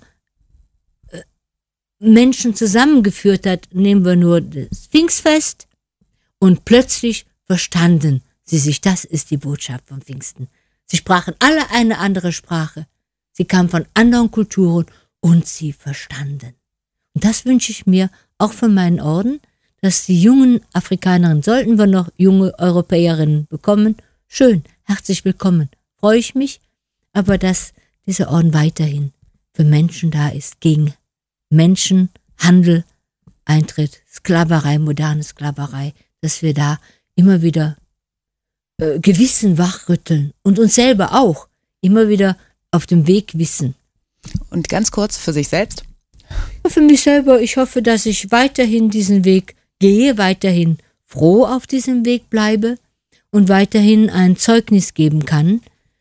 Menschen zusammengeführt hat. Nehmen wir nur das Pfingstfest und plötzlich verstanden sie sich. Das ist die Botschaft von Pfingsten. Sie sprachen alle eine andere Sprache. Sie kamen von anderen Kulturen und sie verstanden. Und das wünsche ich mir auch für meinen Orden, dass die jungen Afrikanerinnen, sollten wir noch junge Europäerinnen bekommen, schön, herzlich willkommen, freue ich mich, aber dass dieser Orden weiterhin für Menschen da ist, gegen Menschenhandel, Eintritt, Sklaverei, moderne Sklaverei, dass wir da immer wieder Gewissen wachrütteln und uns selber auch immer wieder auf dem Weg wissen. Und ganz kurz für sich selbst? Für mich selber, ich hoffe, dass ich weiterhin diesen Weg gehe, weiterhin froh auf diesem Weg bleibe und weiterhin ein Zeugnis geben kann,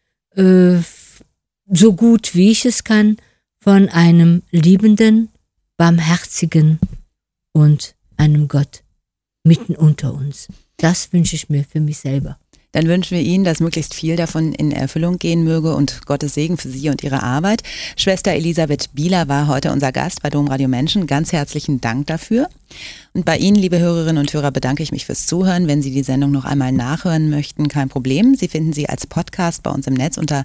so gut wie ich es kann, von einem liebenden, barmherzigen und einem Gott mitten unter uns. Das wünsche ich mir für mich selber. Dann wünschen wir Ihnen, dass möglichst viel davon in Erfüllung gehen möge und Gottes Segen für Sie und Ihre Arbeit. Schwester Elisabeth Bieler war heute unser Gast bei Domradio Menschen. Ganz herzlichen Dank dafür. Und bei Ihnen, liebe Hörerinnen und Hörer, bedanke ich mich fürs Zuhören. Wenn Sie die Sendung noch einmal nachhören möchten, kein Problem. Sie finden sie als Podcast bei uns im Netz unter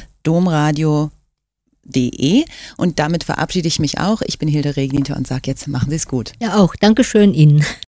domradio.de. Und damit verabschiede ich mich auch. Ich bin Hilde Regnite und sage jetzt, machen Sie es gut. Ja auch. Dankeschön Ihnen.